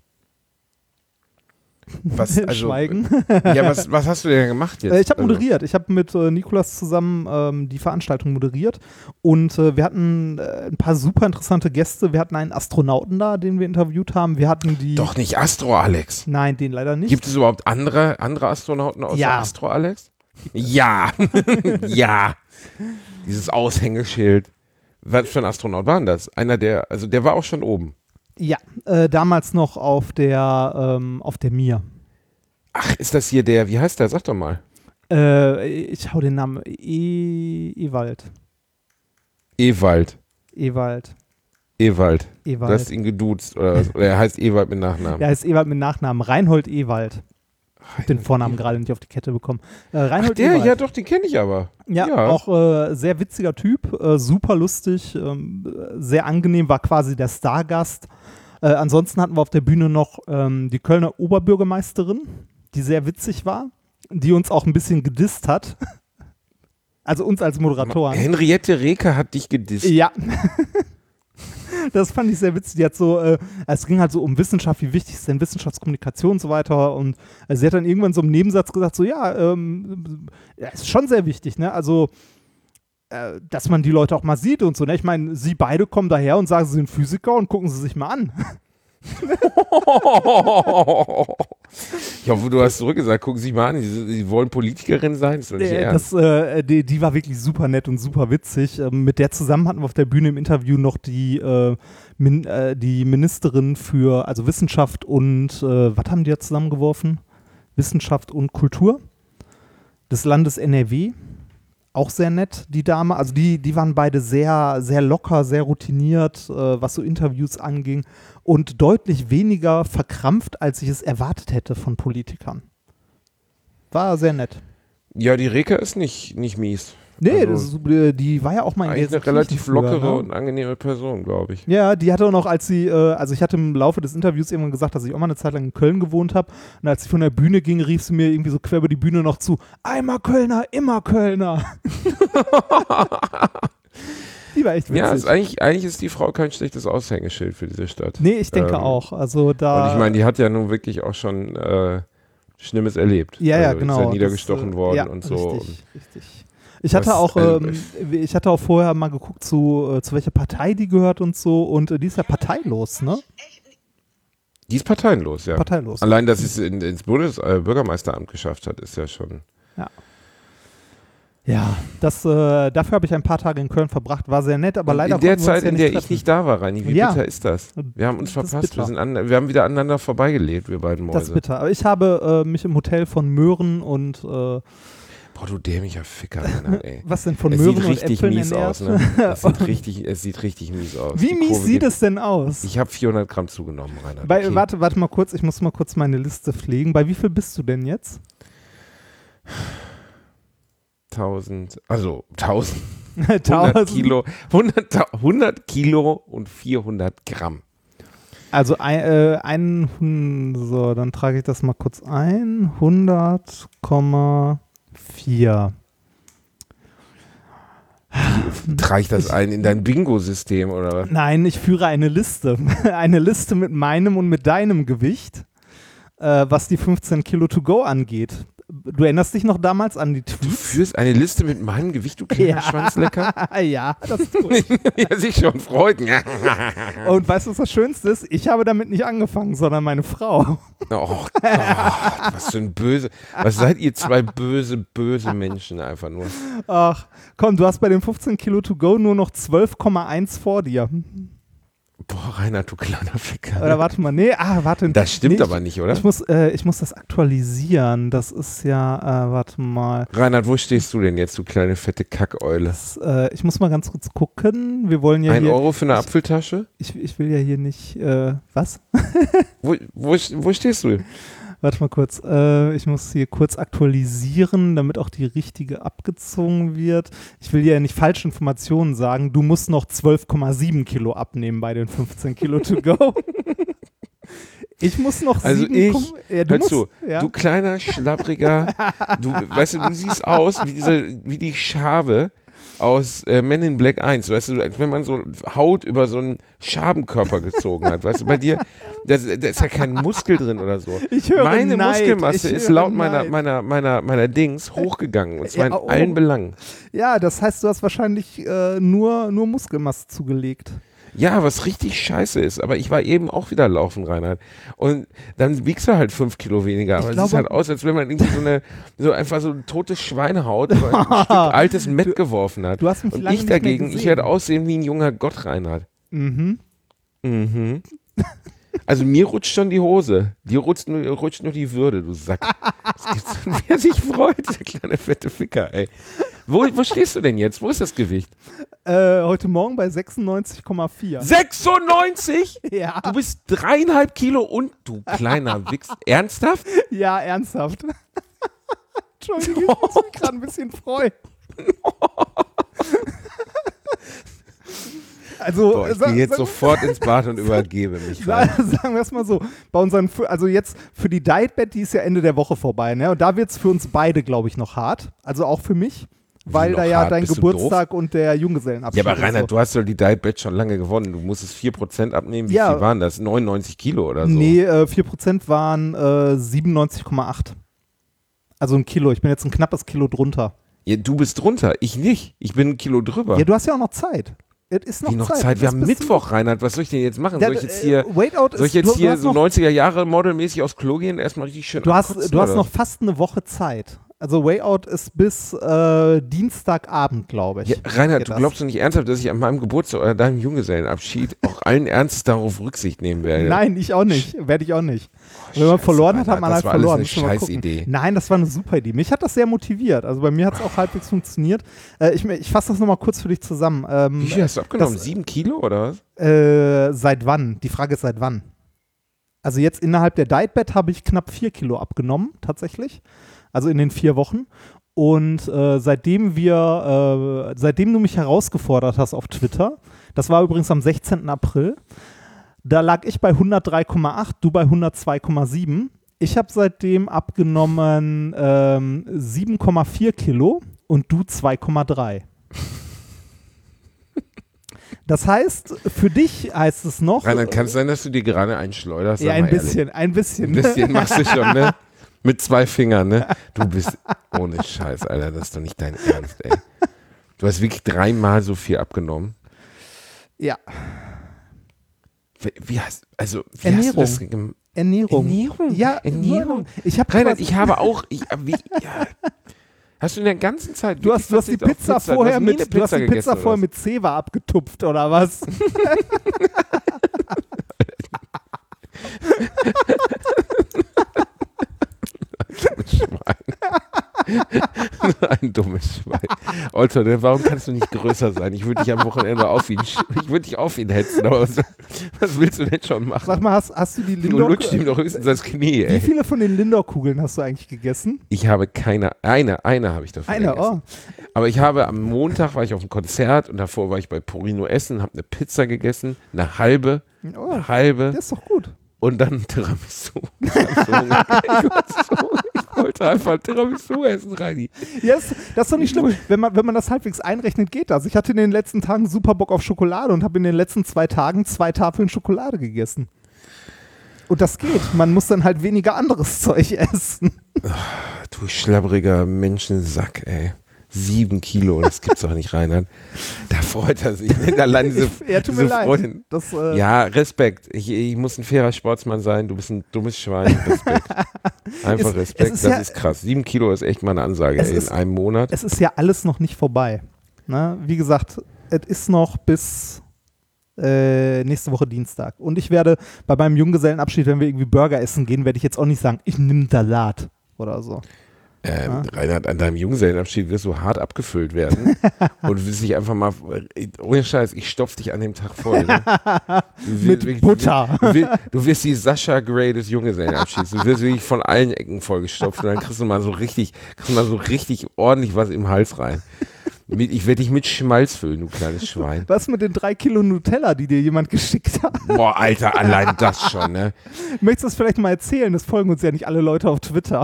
Speaker 5: Schweigen.
Speaker 4: Ja, was hast du denn gemacht jetzt?
Speaker 5: Ich habe moderiert. Ich habe mit Nikolas zusammen die Veranstaltung moderiert und wir hatten ein paar super interessante Gäste. Wir hatten einen Astronauten da, den wir interviewt haben. Wir hatten die.
Speaker 4: Doch nicht Astro Alex.
Speaker 5: Nein, den leider nicht.
Speaker 4: Gibt es überhaupt andere Astronauten außer
Speaker 5: Ja.
Speaker 4: Astro Alex? Ja. Ja. Dieses Aushängeschild. Was für ein Astronaut war denn das? Einer der war auch schon oben.
Speaker 5: Ja, damals noch auf der Mir.
Speaker 4: Ach, ist das hier der, wie heißt der? Sag doch mal.
Speaker 5: Ich hau den Namen Ewald.
Speaker 4: Ewald. Du
Speaker 5: Ewald.
Speaker 4: hast ihn geduzt. Oder er heißt Ewald mit Nachnamen.
Speaker 5: Der heißt Ewald mit Nachnamen. Reinhold Ewald. Ich hab den Vornamen gerade nicht auf die Kette bekommen. Reinhold Ewald.
Speaker 4: Ja doch, den kenne ich aber.
Speaker 5: Ja, auch sehr witziger Typ, super lustig, sehr angenehm, war quasi der Stargast. Ansonsten hatten wir auf der Bühne noch die Kölner Oberbürgermeisterin, die sehr witzig war, die uns auch ein bisschen gedisst hat. Also uns als Moderatoren.
Speaker 4: Henriette Reker hat dich gedisst.
Speaker 5: Ja. Das fand ich sehr witzig. Die hat es ging halt so um Wissenschaft, wie wichtig ist denn Wissenschaftskommunikation und so weiter. Und sie hat dann irgendwann so im Nebensatz gesagt, so ist schon sehr wichtig, ne? Also, dass man die Leute auch mal sieht und so, ne? Ich meine, sie beide kommen daher und sagen, sie sind Physiker und gucken sie sich mal an.
Speaker 4: Ich hoffe, du hast zurückgesagt, gucken Sie sich mal an, Sie wollen Politikerin sein? Das ist doch nicht ernst.
Speaker 5: Die war wirklich super nett und super witzig. Mit der zusammen hatten wir auf der Bühne im Interview noch die Ministerin für also Wissenschaft und was haben die da zusammengeworfen? Wissenschaft und Kultur des Landes NRW. Auch sehr nett, die Dame. Also die waren beide sehr, sehr locker, sehr routiniert, was so Interviews anging und deutlich weniger verkrampft, als ich es erwartet hätte von Politikern. War sehr nett.
Speaker 4: Ja, die Reker ist nicht mies.
Speaker 5: Nee,
Speaker 4: Also,
Speaker 5: die war ja auch mal in
Speaker 4: eigentlich eine
Speaker 5: Gelsenkirchen
Speaker 4: relativ
Speaker 5: früher,
Speaker 4: lockere
Speaker 5: ne?
Speaker 4: und angenehme Person, glaube ich.
Speaker 5: Ja, die hatte auch noch, als sie, also ich hatte im Laufe des Interviews irgendwann gesagt, dass ich auch mal eine Zeit lang in Köln gewohnt habe. Und als sie von der Bühne ging, rief sie mir irgendwie so quer über die Bühne noch zu: Einmal Kölner, immer Kölner. Die war echt witzig.
Speaker 4: Ja, eigentlich ist die Frau kein schlechtes Aushängeschild für diese Stadt.
Speaker 5: Nee, ich denke auch. Also da.
Speaker 4: Und ich meine, die hat ja nun wirklich auch schon Schlimmes erlebt.
Speaker 5: Ja,
Speaker 4: also
Speaker 5: genau.
Speaker 4: Ist ja niedergestochen worden
Speaker 5: ja,
Speaker 4: und so.
Speaker 5: Richtig. Ich hatte auch vorher mal geguckt, zu welcher Partei die gehört und so, und die ist ja parteilos, ne?
Speaker 4: Die ist parteienlos, ja.
Speaker 5: Parteilos.
Speaker 4: Allein, dass sie es ins Bürgermeisteramt geschafft hat, ist ja schon.
Speaker 5: Ja. Ja, dafür habe ich ein paar Tage in Köln verbracht, war sehr nett, aber leider
Speaker 4: in der
Speaker 5: konnten wir uns
Speaker 4: Zeit,
Speaker 5: ja
Speaker 4: in der
Speaker 5: nicht
Speaker 4: ich
Speaker 5: treffen.
Speaker 4: nicht da war, Reini, wie
Speaker 5: Ja.
Speaker 4: bitter ist das? Wir haben uns
Speaker 5: Das ist
Speaker 4: verpasst,
Speaker 5: bitter.
Speaker 4: wir haben wieder aneinander vorbeigelebt, wir beiden Mäuse.
Speaker 5: Das ist bitter. Aber ich habe mich im Hotel von Möhren und
Speaker 4: Boah, du dämlicher Ficker, Rainer, ey.
Speaker 5: was denn von
Speaker 4: Es
Speaker 5: Möhren
Speaker 4: sieht
Speaker 5: und
Speaker 4: richtig
Speaker 5: Äpfeln
Speaker 4: mies
Speaker 5: ernährt.
Speaker 4: aus, ne? Es sieht richtig mies aus.
Speaker 5: Wie
Speaker 4: Die
Speaker 5: mies
Speaker 4: Kurve
Speaker 5: sieht
Speaker 4: geht-
Speaker 5: es denn aus?
Speaker 4: Ich habe 400 Gramm zugenommen, Rainer.
Speaker 5: Warte mal kurz, ich muss mal kurz meine Liste pflegen. Bei wie viel bist du denn jetzt?
Speaker 4: 1000, also 1000.
Speaker 5: 1000.
Speaker 4: 100 Kilo und 400 Gramm.
Speaker 5: Also so, dann trage ich das mal kurz ein. 100,4.
Speaker 4: Trage ich das ein in dein Bingo-System oder was?
Speaker 5: Nein, ich führe eine Liste. Eine Liste mit meinem und mit deinem Gewicht, was die 15 Kilo to go angeht. Du erinnerst dich noch damals an die
Speaker 4: Du
Speaker 5: Tweets?
Speaker 4: führst eine Liste mit meinem Gewicht, du kleiner Schwanzlecker?
Speaker 5: Ja, das ist gut.
Speaker 4: Ja, sich schon freut.
Speaker 5: Und weißt du, was das Schönste ist? Ich habe damit nicht angefangen, sondern meine Frau.
Speaker 4: Oh Gott, was für ein böse. Was seid ihr zwei böse Menschen einfach nur?
Speaker 5: Ach, komm, du hast bei den 15 Kilo to go nur noch 12,1 vor dir.
Speaker 4: Boah, Rainer, du kleiner Ficker.
Speaker 5: Oder warte mal, warte.
Speaker 4: Das stimmt
Speaker 5: Nee,
Speaker 4: aber nicht, oder?
Speaker 5: Ich muss das aktualisieren. Das ist ja, warte mal.
Speaker 4: Reinhard, wo stehst du denn jetzt, du kleine fette Kackeule?
Speaker 5: Ich muss mal ganz kurz gucken. Wir wollen ja
Speaker 4: 1
Speaker 5: hier.
Speaker 4: Euro für eine Apfeltasche?
Speaker 5: Ich will ja hier nicht. Was?
Speaker 4: Wo stehst du?
Speaker 5: Warte mal kurz. Ich muss hier kurz aktualisieren, damit auch die richtige abgezogen wird. Ich will ja nicht falsche Informationen sagen. Du musst noch 12,7 Kilo abnehmen bei den 15 Kilo to go. Ich muss noch
Speaker 4: Also
Speaker 5: 7.
Speaker 4: Hör zu, du kleiner, schlappriger, weißt du, du siehst aus wie die Schabe aus Men in Black 1, weißt du, als wenn man so Haut über so einen Schabenkörper gezogen hat, weißt du, bei dir, da ist ja kein Muskel drin oder so.
Speaker 5: Ich höre
Speaker 4: Meine
Speaker 5: Neid.
Speaker 4: Muskelmasse
Speaker 5: Ich
Speaker 4: ist
Speaker 5: höre
Speaker 4: laut
Speaker 5: Neid.
Speaker 4: meiner Dings hochgegangen, und zwar
Speaker 5: Ja,
Speaker 4: in allen Belangen.
Speaker 5: Ja, das heißt, du hast wahrscheinlich nur Muskelmasse zugelegt.
Speaker 4: Ja, was richtig scheiße ist, aber ich war eben auch wieder laufen, Reinhard. Und dann wiegst du halt 5 Kilo weniger, aber es sieht halt aus, als wenn man irgendwie so einfach so ein totes Schweinehaut über ein Stück altes Mett geworfen hat.
Speaker 5: Du hast mich
Speaker 4: Und
Speaker 5: lange
Speaker 4: ich
Speaker 5: nicht mehr
Speaker 4: dagegen,
Speaker 5: gesehen.
Speaker 4: ich werde aussehen wie ein junger Gott, Reinhard.
Speaker 5: Mhm.
Speaker 4: Mhm. Also mir rutscht schon die Hose. Dir rutscht nur die Würde, du Sack. Das gibt's, wer sich freut, der kleine fette Ficker, ey. Wo stehst du denn jetzt? Wo ist das Gewicht?
Speaker 5: Heute Morgen bei 96,4.
Speaker 4: 96?
Speaker 5: Ja.
Speaker 4: Du bist 3,5 Kilo und du kleiner Wichs. Ernsthaft?
Speaker 5: Ja, ernsthaft. Entschuldigung, ich muss mich gerade ein bisschen freuen. Also,
Speaker 4: Boah, ich gehe jetzt sofort ins Bad und übergebe mich.
Speaker 5: sagen wir es mal so, bei unseren, also jetzt für die Dietbet, die ist ja Ende der Woche vorbei, ne? Und da wird es für uns beide, glaube ich, noch hart. Also auch für mich, weil
Speaker 4: noch
Speaker 5: da ja
Speaker 4: hart?
Speaker 5: dein
Speaker 4: Bist du
Speaker 5: Geburtstag und der Junggesellenabschied
Speaker 4: Ja, aber
Speaker 5: ist
Speaker 4: Reinhard,
Speaker 5: so.
Speaker 4: du hast doch die Diet-Bet schon lange gewonnen. Du musstest 4% abnehmen. Wie
Speaker 5: Ja.
Speaker 4: viel waren das? 99 Kilo oder so?
Speaker 5: Nee, 4% waren 97,8. Also ein Kilo. Ich bin jetzt ein knappes Kilo drunter.
Speaker 4: Ja, du bist drunter, ich nicht. Ich bin 1 Kilo drüber.
Speaker 5: Ja, du hast ja auch noch Zeit. Es ist noch
Speaker 4: Wie noch
Speaker 5: Zeit.
Speaker 4: Zeit? Wir
Speaker 5: Das
Speaker 4: haben
Speaker 5: bist du-
Speaker 4: Mittwoch, Reinhard. Was soll ich denn jetzt machen?
Speaker 5: Ja,
Speaker 4: Soll ich jetzt hier,
Speaker 5: Weight-Out
Speaker 4: soll ich
Speaker 5: ist-
Speaker 4: jetzt
Speaker 5: du
Speaker 4: hier
Speaker 5: hast
Speaker 4: so
Speaker 5: noch-
Speaker 4: 90er Jahre modelmäßig aus Klo gehen? Erstmal richtig schön
Speaker 5: Du hast
Speaker 4: abkotzen,
Speaker 5: noch
Speaker 4: oder?
Speaker 5: fast eine Woche Zeit. Also Way-Out ist bis Dienstagabend, glaube ich.
Speaker 4: Ja, Reinhard,
Speaker 5: Geht
Speaker 4: du
Speaker 5: das.
Speaker 4: glaubst doch nicht ernsthaft, dass ich an meinem Geburtstag oder deinem Junggesellenabschied auch allen Ernstes darauf Rücksicht nehmen werde?
Speaker 5: Nein, ich auch nicht. Werde ich auch nicht. Wenn man
Speaker 4: Scheiße,
Speaker 5: verloren hat, hat
Speaker 4: Reinhard,
Speaker 5: man
Speaker 4: das
Speaker 5: halt
Speaker 4: war alles
Speaker 5: verloren.
Speaker 4: eine
Speaker 5: Müssen wir mal gucken.
Speaker 4: Scheißidee.
Speaker 5: Nein, das war eine super Idee. Mich hat das sehr motiviert. Also bei mir hat es auch halbwegs funktioniert. Ich fasse das nochmal kurz für dich zusammen.
Speaker 4: Wie viel hast du abgenommen?
Speaker 5: das-
Speaker 4: 7 Kilo oder was?
Speaker 5: Seit wann? Die Frage ist, seit wann? Also jetzt innerhalb der Dietbet habe ich knapp 4 Kilo abgenommen, tatsächlich. Also in den 4 Wochen. Und seitdem du mich herausgefordert hast auf Twitter, das war übrigens am 16. April, da lag ich bei 103,8, du bei 102,7. Ich habe seitdem abgenommen 7,4 Kilo und du 2,3. Das heißt, für dich heißt es noch.
Speaker 4: Reinhard, kann es sein, dass du dir gerade einen schleuderst?
Speaker 5: Ja,
Speaker 4: Sag
Speaker 5: ein
Speaker 4: mal ehrlich.
Speaker 5: bisschen.
Speaker 4: Ein bisschen machst du schon, ne? Mit 2 Fingern, ne? Du bist ohne Scheiß, Alter, das ist doch nicht dein Ernst, ey. Du hast wirklich 3-mal so viel abgenommen.
Speaker 5: Ja.
Speaker 4: Wie hast du
Speaker 5: Ernährung.
Speaker 4: das gemacht?
Speaker 5: Ernährung.
Speaker 4: Ernährung?
Speaker 5: Ja,
Speaker 4: Ernährung.
Speaker 5: Ich habe
Speaker 4: Reinhard, ich habe auch, Hast du in der ganzen Zeit...
Speaker 5: Du hast die
Speaker 4: verzichtet auf
Speaker 5: Pizza vorher
Speaker 4: du hast nie
Speaker 5: mit,
Speaker 4: eine
Speaker 5: du hast die
Speaker 4: gegessen,
Speaker 5: Pizza
Speaker 4: oder
Speaker 5: vorher
Speaker 4: was?
Speaker 5: mit Zewa abgetupft, oder was?
Speaker 4: Ein dummes Schwein. Alter, warum kannst du nicht größer sein? Ich würde dich am Wochenende auf ihn hetzen, aber was willst du denn schon machen?
Speaker 5: Sag mal, hast du die
Speaker 4: Du
Speaker 5: Lindor...
Speaker 4: lutscht ihm doch höchstens das Knie,
Speaker 5: Wie
Speaker 4: ey.
Speaker 5: viele von den Lindor-Kugeln hast du eigentlich gegessen?
Speaker 4: Ich habe eine habe ich davon gegessen. Aber ich habe am Montag war ich auf einem Konzert und davor war ich bei Porino essen, habe eine Pizza gegessen, eine halbe
Speaker 5: Das ist doch gut.
Speaker 4: und dann Tiramisu. Ich wollte einfach Tiramisu essen, Reini.
Speaker 5: Ja, das ist doch nicht schlimm. Wenn man das halbwegs einrechnet, geht das. Ich hatte in den letzten Tagen super Bock auf Schokolade und habe in den letzten 2 Tagen 2 Tafeln Schokolade gegessen. Und das geht. Man muss dann halt weniger anderes Zeug essen.
Speaker 4: Du schlabbriger Menschensack, ey. 7 Kilo, das gibt's doch nicht, Reinhard. Da freut er sich. Allein diese
Speaker 5: Tut mir leid.
Speaker 4: Freundin.
Speaker 5: Das,
Speaker 4: Ja, Respekt. Ich muss ein fairer Sportsmann sein. Du bist ein dummes Schwein. Respekt. Einfach Respekt.
Speaker 5: ist
Speaker 4: Das
Speaker 5: ja-
Speaker 4: ist krass. 7 Kilo ist echt mal eine Ansage ey, in einem Monat.
Speaker 5: Es ist ja alles noch nicht vorbei. Ne? Wie gesagt, es ist noch bis nächste Woche Dienstag. Und ich werde bei meinem Junggesellenabschied, wenn wir irgendwie Burger essen gehen, werde ich jetzt auch nicht sagen, ich nehme Salat oder so.
Speaker 4: Reinhard, an deinem Junggesellenabschied wirst du hart abgefüllt werden und wirst dich einfach mal, ohne Scheiß, ich stopf dich an dem Tag voll. Ne?
Speaker 5: Mit Butter.
Speaker 4: Du wirst die Sascha Grey des Junggesellenabschieds. Du wirst wirklich von allen Ecken vollgestopft und dann kriegst du mal so richtig ordentlich was im Hals rein. Ich werde dich mit Schmalz füllen, du kleines Schwein.
Speaker 5: Was mit den 3 Kilo Nutella, die dir jemand geschickt hat?
Speaker 4: Boah, Alter, allein das schon, ne?
Speaker 5: Möchtest du das vielleicht mal erzählen? Das folgen uns ja nicht alle Leute auf Twitter.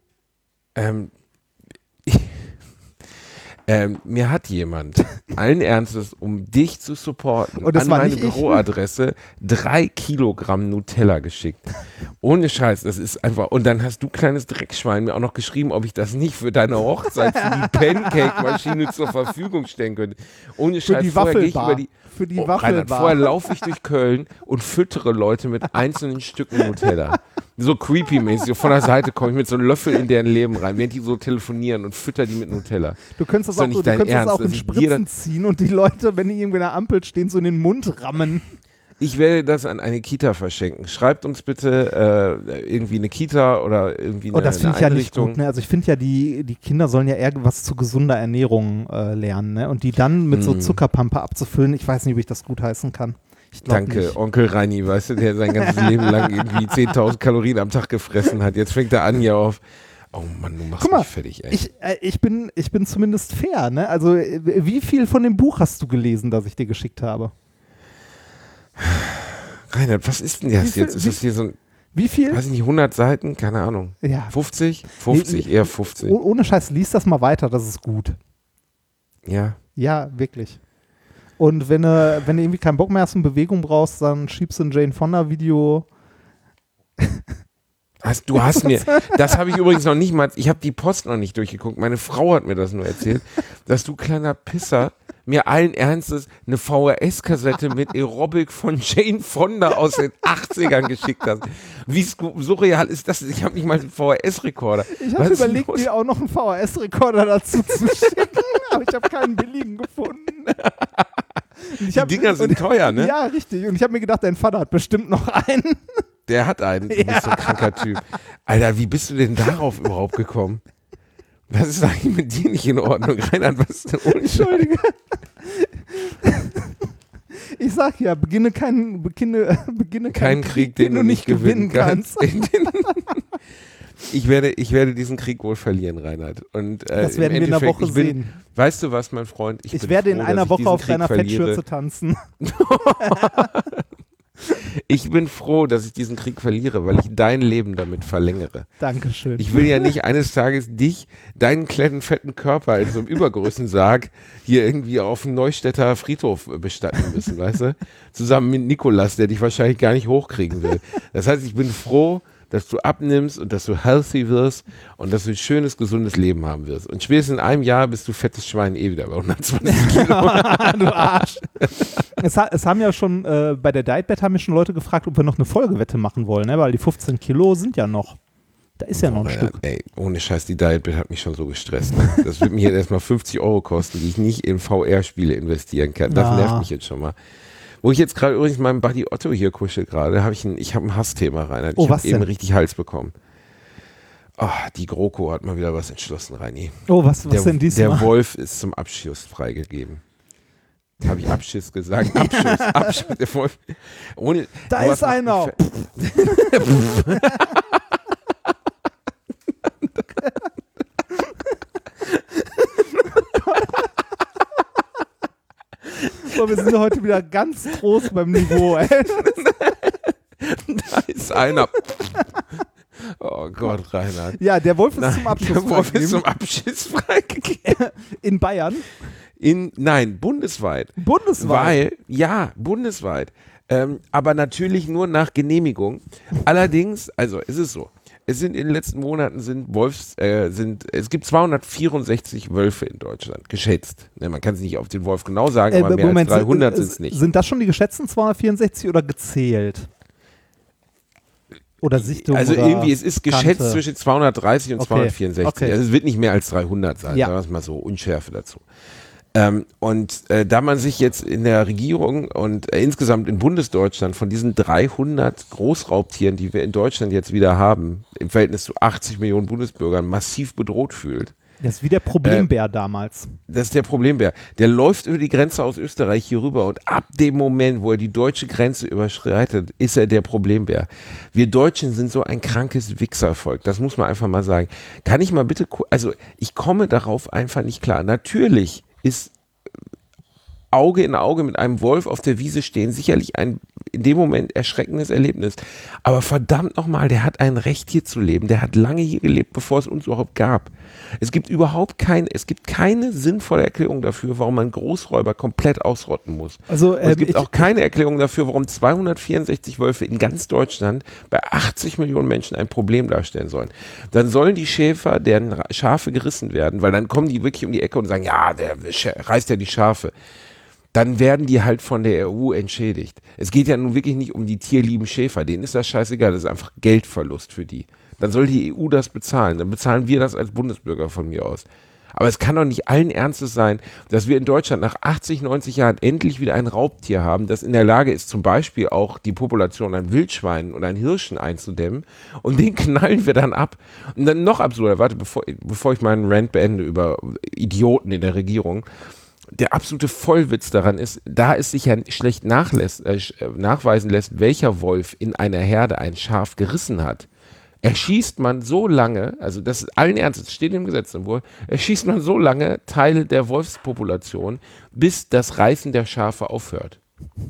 Speaker 4: Mir hat jemand allen Ernstes, um dich zu supporten,
Speaker 5: Und das
Speaker 4: an
Speaker 5: war
Speaker 4: meine
Speaker 5: nicht ich?
Speaker 4: Büroadresse 3 Kilogramm Nutella geschickt. Ohne Scheiß, das ist einfach. Und dann hast du, kleines Dreckschwein, mir auch noch geschrieben, ob ich das nicht für deine Hochzeit für die Pancake-Maschine zur Verfügung stellen könnte. Ohne Scheiß,
Speaker 5: die
Speaker 4: vorher gehe ich
Speaker 5: Waffelbar.
Speaker 4: über die.
Speaker 5: Für die
Speaker 4: Reinhard,
Speaker 5: Waffelbar.
Speaker 4: vorher laufe ich durch Köln und füttere Leute mit einzelnen Stücken Nutella. So creepy-mäßig. So von der Seite komme ich mit so einem Löffel in deren Leben rein, während die so telefonieren und fütter die mit Nutella.
Speaker 5: Du könntest das
Speaker 4: Ist doch
Speaker 5: auch,
Speaker 4: nicht
Speaker 5: du
Speaker 4: dein
Speaker 5: könntest das
Speaker 4: Ernst,
Speaker 5: auch in
Speaker 4: dass ich dir
Speaker 5: Spritzen ziehen und die Leute, wenn die irgendwie an der Ampel stehen, so in den Mund rammen.
Speaker 4: Ich werde das an eine Kita verschenken. Schreibt uns bitte irgendwie eine Kita oder irgendwie eine,
Speaker 5: Oh, das finde ich ja nicht
Speaker 4: Einrichtung.
Speaker 5: gut. Ne? Also ich finde ja, die Kinder sollen ja irgendwas zu gesunder Ernährung lernen. Ne? Und die dann mit so Zuckerpampe abzufüllen, ich weiß nicht, ob ich das gut heißen kann. Ich glaub
Speaker 4: Danke,
Speaker 5: nicht.
Speaker 4: Onkel Reini, weißt du, der sein ganzes Leben lang irgendwie 10.000 Kalorien am Tag gefressen hat. Jetzt fängt er an hier auf. Oh Mann, du machst
Speaker 5: Guck mal,
Speaker 4: mich fertig, ey.
Speaker 5: ich bin zumindest fair. Ne? Also wie viel von dem Buch hast du gelesen, das ich dir geschickt habe?
Speaker 4: Reinhard, was ist denn das
Speaker 5: Wie viel-
Speaker 4: jetzt? Ist das hier so ein,
Speaker 5: Wie viel?
Speaker 4: weiß ich nicht, 100 Seiten? Keine Ahnung.
Speaker 5: Ja.
Speaker 4: 50? 50,
Speaker 5: Nee,
Speaker 4: eher 50.
Speaker 5: Ohne Scheiß, lies das mal weiter, das ist gut.
Speaker 4: Ja.
Speaker 5: Ja, wirklich. Und wenn du irgendwie keinen Bock mehr hast und Bewegung brauchst, dann schiebst du ein Jane Fonda-Video.
Speaker 4: Du hast mir, das habe ich übrigens noch nicht mal, ich habe die Post noch nicht durchgeguckt, meine Frau hat mir das nur erzählt, dass du kleiner Pisser mir allen Ernstes eine VHS-Kassette mit Aerobic von Jane Fonda aus den 80ern geschickt hast. Wie surreal ist das? Ich habe nicht mal einen VHS-Rekorder.
Speaker 5: Ich habe überlegt, dir auch noch einen VHS-Rekorder dazu zu schicken, aber ich habe keinen billigen gefunden. Und
Speaker 4: Die Dinger sind teuer, ne?
Speaker 5: Ja, richtig. Und ich habe mir gedacht, dein Vater hat bestimmt noch einen.
Speaker 4: Der hat einen. Du bist so ein kranker Typ. Alter, wie bist du denn darauf überhaupt gekommen? Was ist eigentlich mit dir nicht in Ordnung? Reinhard, was ist denn ohne
Speaker 5: Entschuldige. Ich sag ja, beginne keinen
Speaker 4: Krieg, den du nicht gewinnen kannst. Ich werde diesen Krieg wohl verlieren, Reinhard. Und,
Speaker 5: Das werden wir in der Woche sehen.
Speaker 4: Weißt du was, mein Freund?
Speaker 5: Ich werde in einer Woche auf deiner Fettschürze tanzen.
Speaker 4: Ich bin froh, dass ich diesen Krieg verliere, weil ich dein Leben damit verlängere.
Speaker 5: Dankeschön.
Speaker 4: Ich will ja nicht eines Tages deinen kleinen fetten Körper in so einem Übergrößensarg hier irgendwie auf dem Neustädter Friedhof bestatten müssen, weißt du? Zusammen mit Nikolas, der dich wahrscheinlich gar nicht hochkriegen will. Das heißt, ich bin froh, dass du abnimmst und dass du healthy wirst und dass du ein schönes, gesundes Leben haben wirst. Und spätestens in einem Jahr bist du fettes Schwein wieder bei 120 Kilo.
Speaker 5: Du Arsch. Es haben ja schon, bei der Dietbet haben mich schon Leute gefragt, ob wir noch eine Folgewette machen wollen, ne? Weil die 15 Kilo sind ja noch. Da ist ja noch ein Stück.
Speaker 4: Ey, ohne Scheiß, die Dietbit hat mich schon so gestresst. Ne? Das wird mir jetzt erstmal 50 € kosten, die ich nicht in VR-Spiele investieren kann. Das nervt mich jetzt schon mal. Wo ich jetzt gerade übrigens meinem Buddy Otto hier kuschel gerade, ich habe ein Hassthema, Reinhard. Ich habe eben richtig Hals bekommen. Oh, die GroKo hat mal wieder was entschlossen, Reini.
Speaker 5: Oh, was denn diesmal?
Speaker 4: Der Wolf ist zum Abschuss freigegeben. Habe ich Abschuss gesagt? Abschuss, der Wolf.
Speaker 5: Da ist einer. So, wir sind heute wieder ganz groß beim Niveau, ey.
Speaker 4: Da ist einer. Oh Gott, Reinhard.
Speaker 5: Ja, der Wolf ist zum Abschuss freigegeben.
Speaker 4: Der Wolf ist zum Abschuss freigegeben.
Speaker 5: In Bayern?
Speaker 4: Nein, bundesweit.
Speaker 5: Bundesweit?
Speaker 4: Bundesweit. Aber natürlich nur nach Genehmigung. Allerdings, also es ist so, es sind in den letzten Monaten es gibt 264 Wölfe in Deutschland, geschätzt. Ne, man kann es nicht auf den Wolf genau sagen, aber mehr als 300 sind es nicht.
Speaker 5: Sind das schon die geschätzten 264 oder gezählt? Oder Sichtung?
Speaker 4: Also
Speaker 5: oder
Speaker 4: irgendwie, es ist geschätzt
Speaker 5: Kante.
Speaker 4: zwischen 230 und 264.
Speaker 5: Okay.
Speaker 4: Also es wird nicht mehr als 300 sein,
Speaker 5: Ja.
Speaker 4: sagen wir es mal so, Unschärfe dazu. Da man sich jetzt in der Regierung und insgesamt in Bundesdeutschland von diesen 300 Großraubtieren, die wir in Deutschland jetzt wieder haben, im Verhältnis zu 80 Millionen Bundesbürgern, massiv bedroht fühlt.
Speaker 5: Das ist wie der Problembär damals.
Speaker 4: Das ist der Problembär. Der läuft über die Grenze aus Österreich hier rüber und ab dem Moment, wo er die deutsche Grenze überschreitet, ist er der Problembär. Wir Deutschen sind so ein krankes Wichservolk, das muss man einfach mal sagen. Kann ich mal bitte, also ich komme darauf einfach nicht klar. Natürlich ist Auge in Auge mit einem Wolf auf der Wiese stehen sicherlich ein in dem Moment erschreckendes Erlebnis. Aber verdammt nochmal, der hat ein Recht hier zu leben. Der hat lange hier gelebt, bevor es uns überhaupt gab. Es gibt keine sinnvolle Erklärung dafür, warum man Großräuber komplett ausrotten muss.
Speaker 5: Also,
Speaker 4: es gibt auch keine Erklärung dafür, warum 264 Wölfe in ganz Deutschland bei 80 Millionen Menschen ein Problem darstellen sollen. Dann sollen die Schäfer, deren Schafe gerissen werden, weil dann kommen die wirklich um die Ecke und sagen, ja, der reißt ja die Schafe. Dann werden die halt von der EU entschädigt. Es geht ja nun wirklich nicht um die tierlieben Schäfer, denen ist das scheißegal, das ist einfach Geldverlust für die. Dann soll die EU das bezahlen, dann bezahlen wir das als Bundesbürger von mir aus. Aber es kann doch nicht allen Ernstes sein, dass wir in Deutschland nach 80, 90 Jahren endlich wieder ein Raubtier haben, das in der Lage ist, zum Beispiel auch die Population an Wildschweinen und an Hirschen einzudämmen, und den knallen wir dann ab. Und dann noch absurder, warte, bevor ich meinen Rant beende über Idioten in der Regierung. Der absolute Vollwitz daran ist, da es sich ja schlecht nachweisen lässt, welcher Wolf in einer Herde ein Schaf gerissen hat, erschießt man so lange, also das ist allen Ernstes, steht im Gesetzentwurf, erschießt man so lange Teile der Wolfspopulation, bis das Reißen der Schafe aufhört.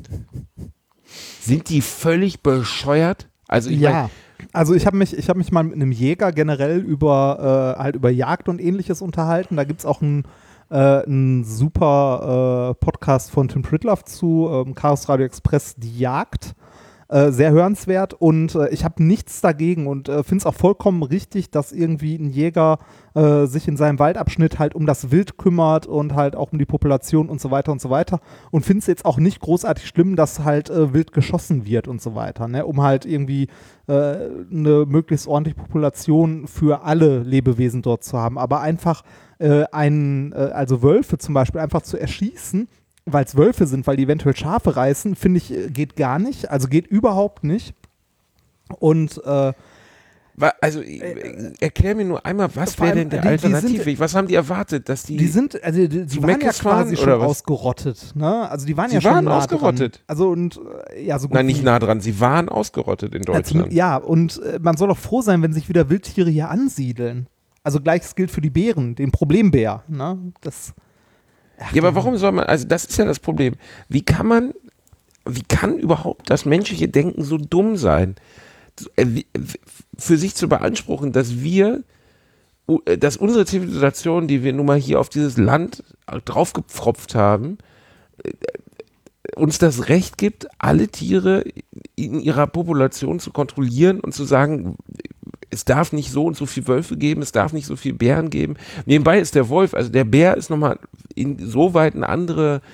Speaker 4: Sind die völlig bescheuert? Also ich meine,
Speaker 5: also ich habe mich mal mit einem Jäger generell über Jagd und Ähnliches unterhalten. Da gibt es auch ein super Podcast von Tim Pritloff zu Chaos Radio Express, die Jagd. Sehr hörenswert, und ich habe nichts dagegen und finde es auch vollkommen richtig, dass irgendwie ein Jäger sich in seinem Waldabschnitt halt um das Wild kümmert und halt auch um die Population und so weiter, und finde es jetzt auch nicht großartig schlimm, dass halt wild geschossen wird und so weiter, ne? Um halt irgendwie eine möglichst ordentliche Population für alle Lebewesen dort zu haben, aber einfach also Wölfe zum Beispiel einfach zu erschießen, weil es Wölfe sind, weil die eventuell Schafe reißen, finde ich, geht gar nicht. Also geht überhaupt nicht. Und
Speaker 4: also erklär mir nur einmal, was wäre denn der Alternativweg? Was haben die erwartet? Dass die
Speaker 5: waren ja quasi schon ausgerottet. Ne? Also die waren ja schon nah
Speaker 4: ausgerottet.
Speaker 5: Dran. Also und ja, so gut.
Speaker 4: Nein, nicht nah dran. Sie waren ausgerottet in Deutschland.
Speaker 5: Ja, und man soll doch froh sein, wenn sich wieder Wildtiere hier ansiedeln. Also gleiches gilt für die Bären, den Problembär. Ne? Ja,
Speaker 4: aber warum soll man, also das ist ja das Problem. Wie kann überhaupt das menschliche Denken so dumm sein, für sich zu beanspruchen, dass unsere Zivilisation, die wir nun mal hier auf dieses Land draufgepfropft haben, uns das Recht gibt, alle Tiere in ihrer Population zu kontrollieren und zu sagen, es darf nicht so und so viele Wölfe geben, es darf nicht so viele Bären geben. Nebenbei ist der Wolf, also der Bär ist nochmal insoweit eine andere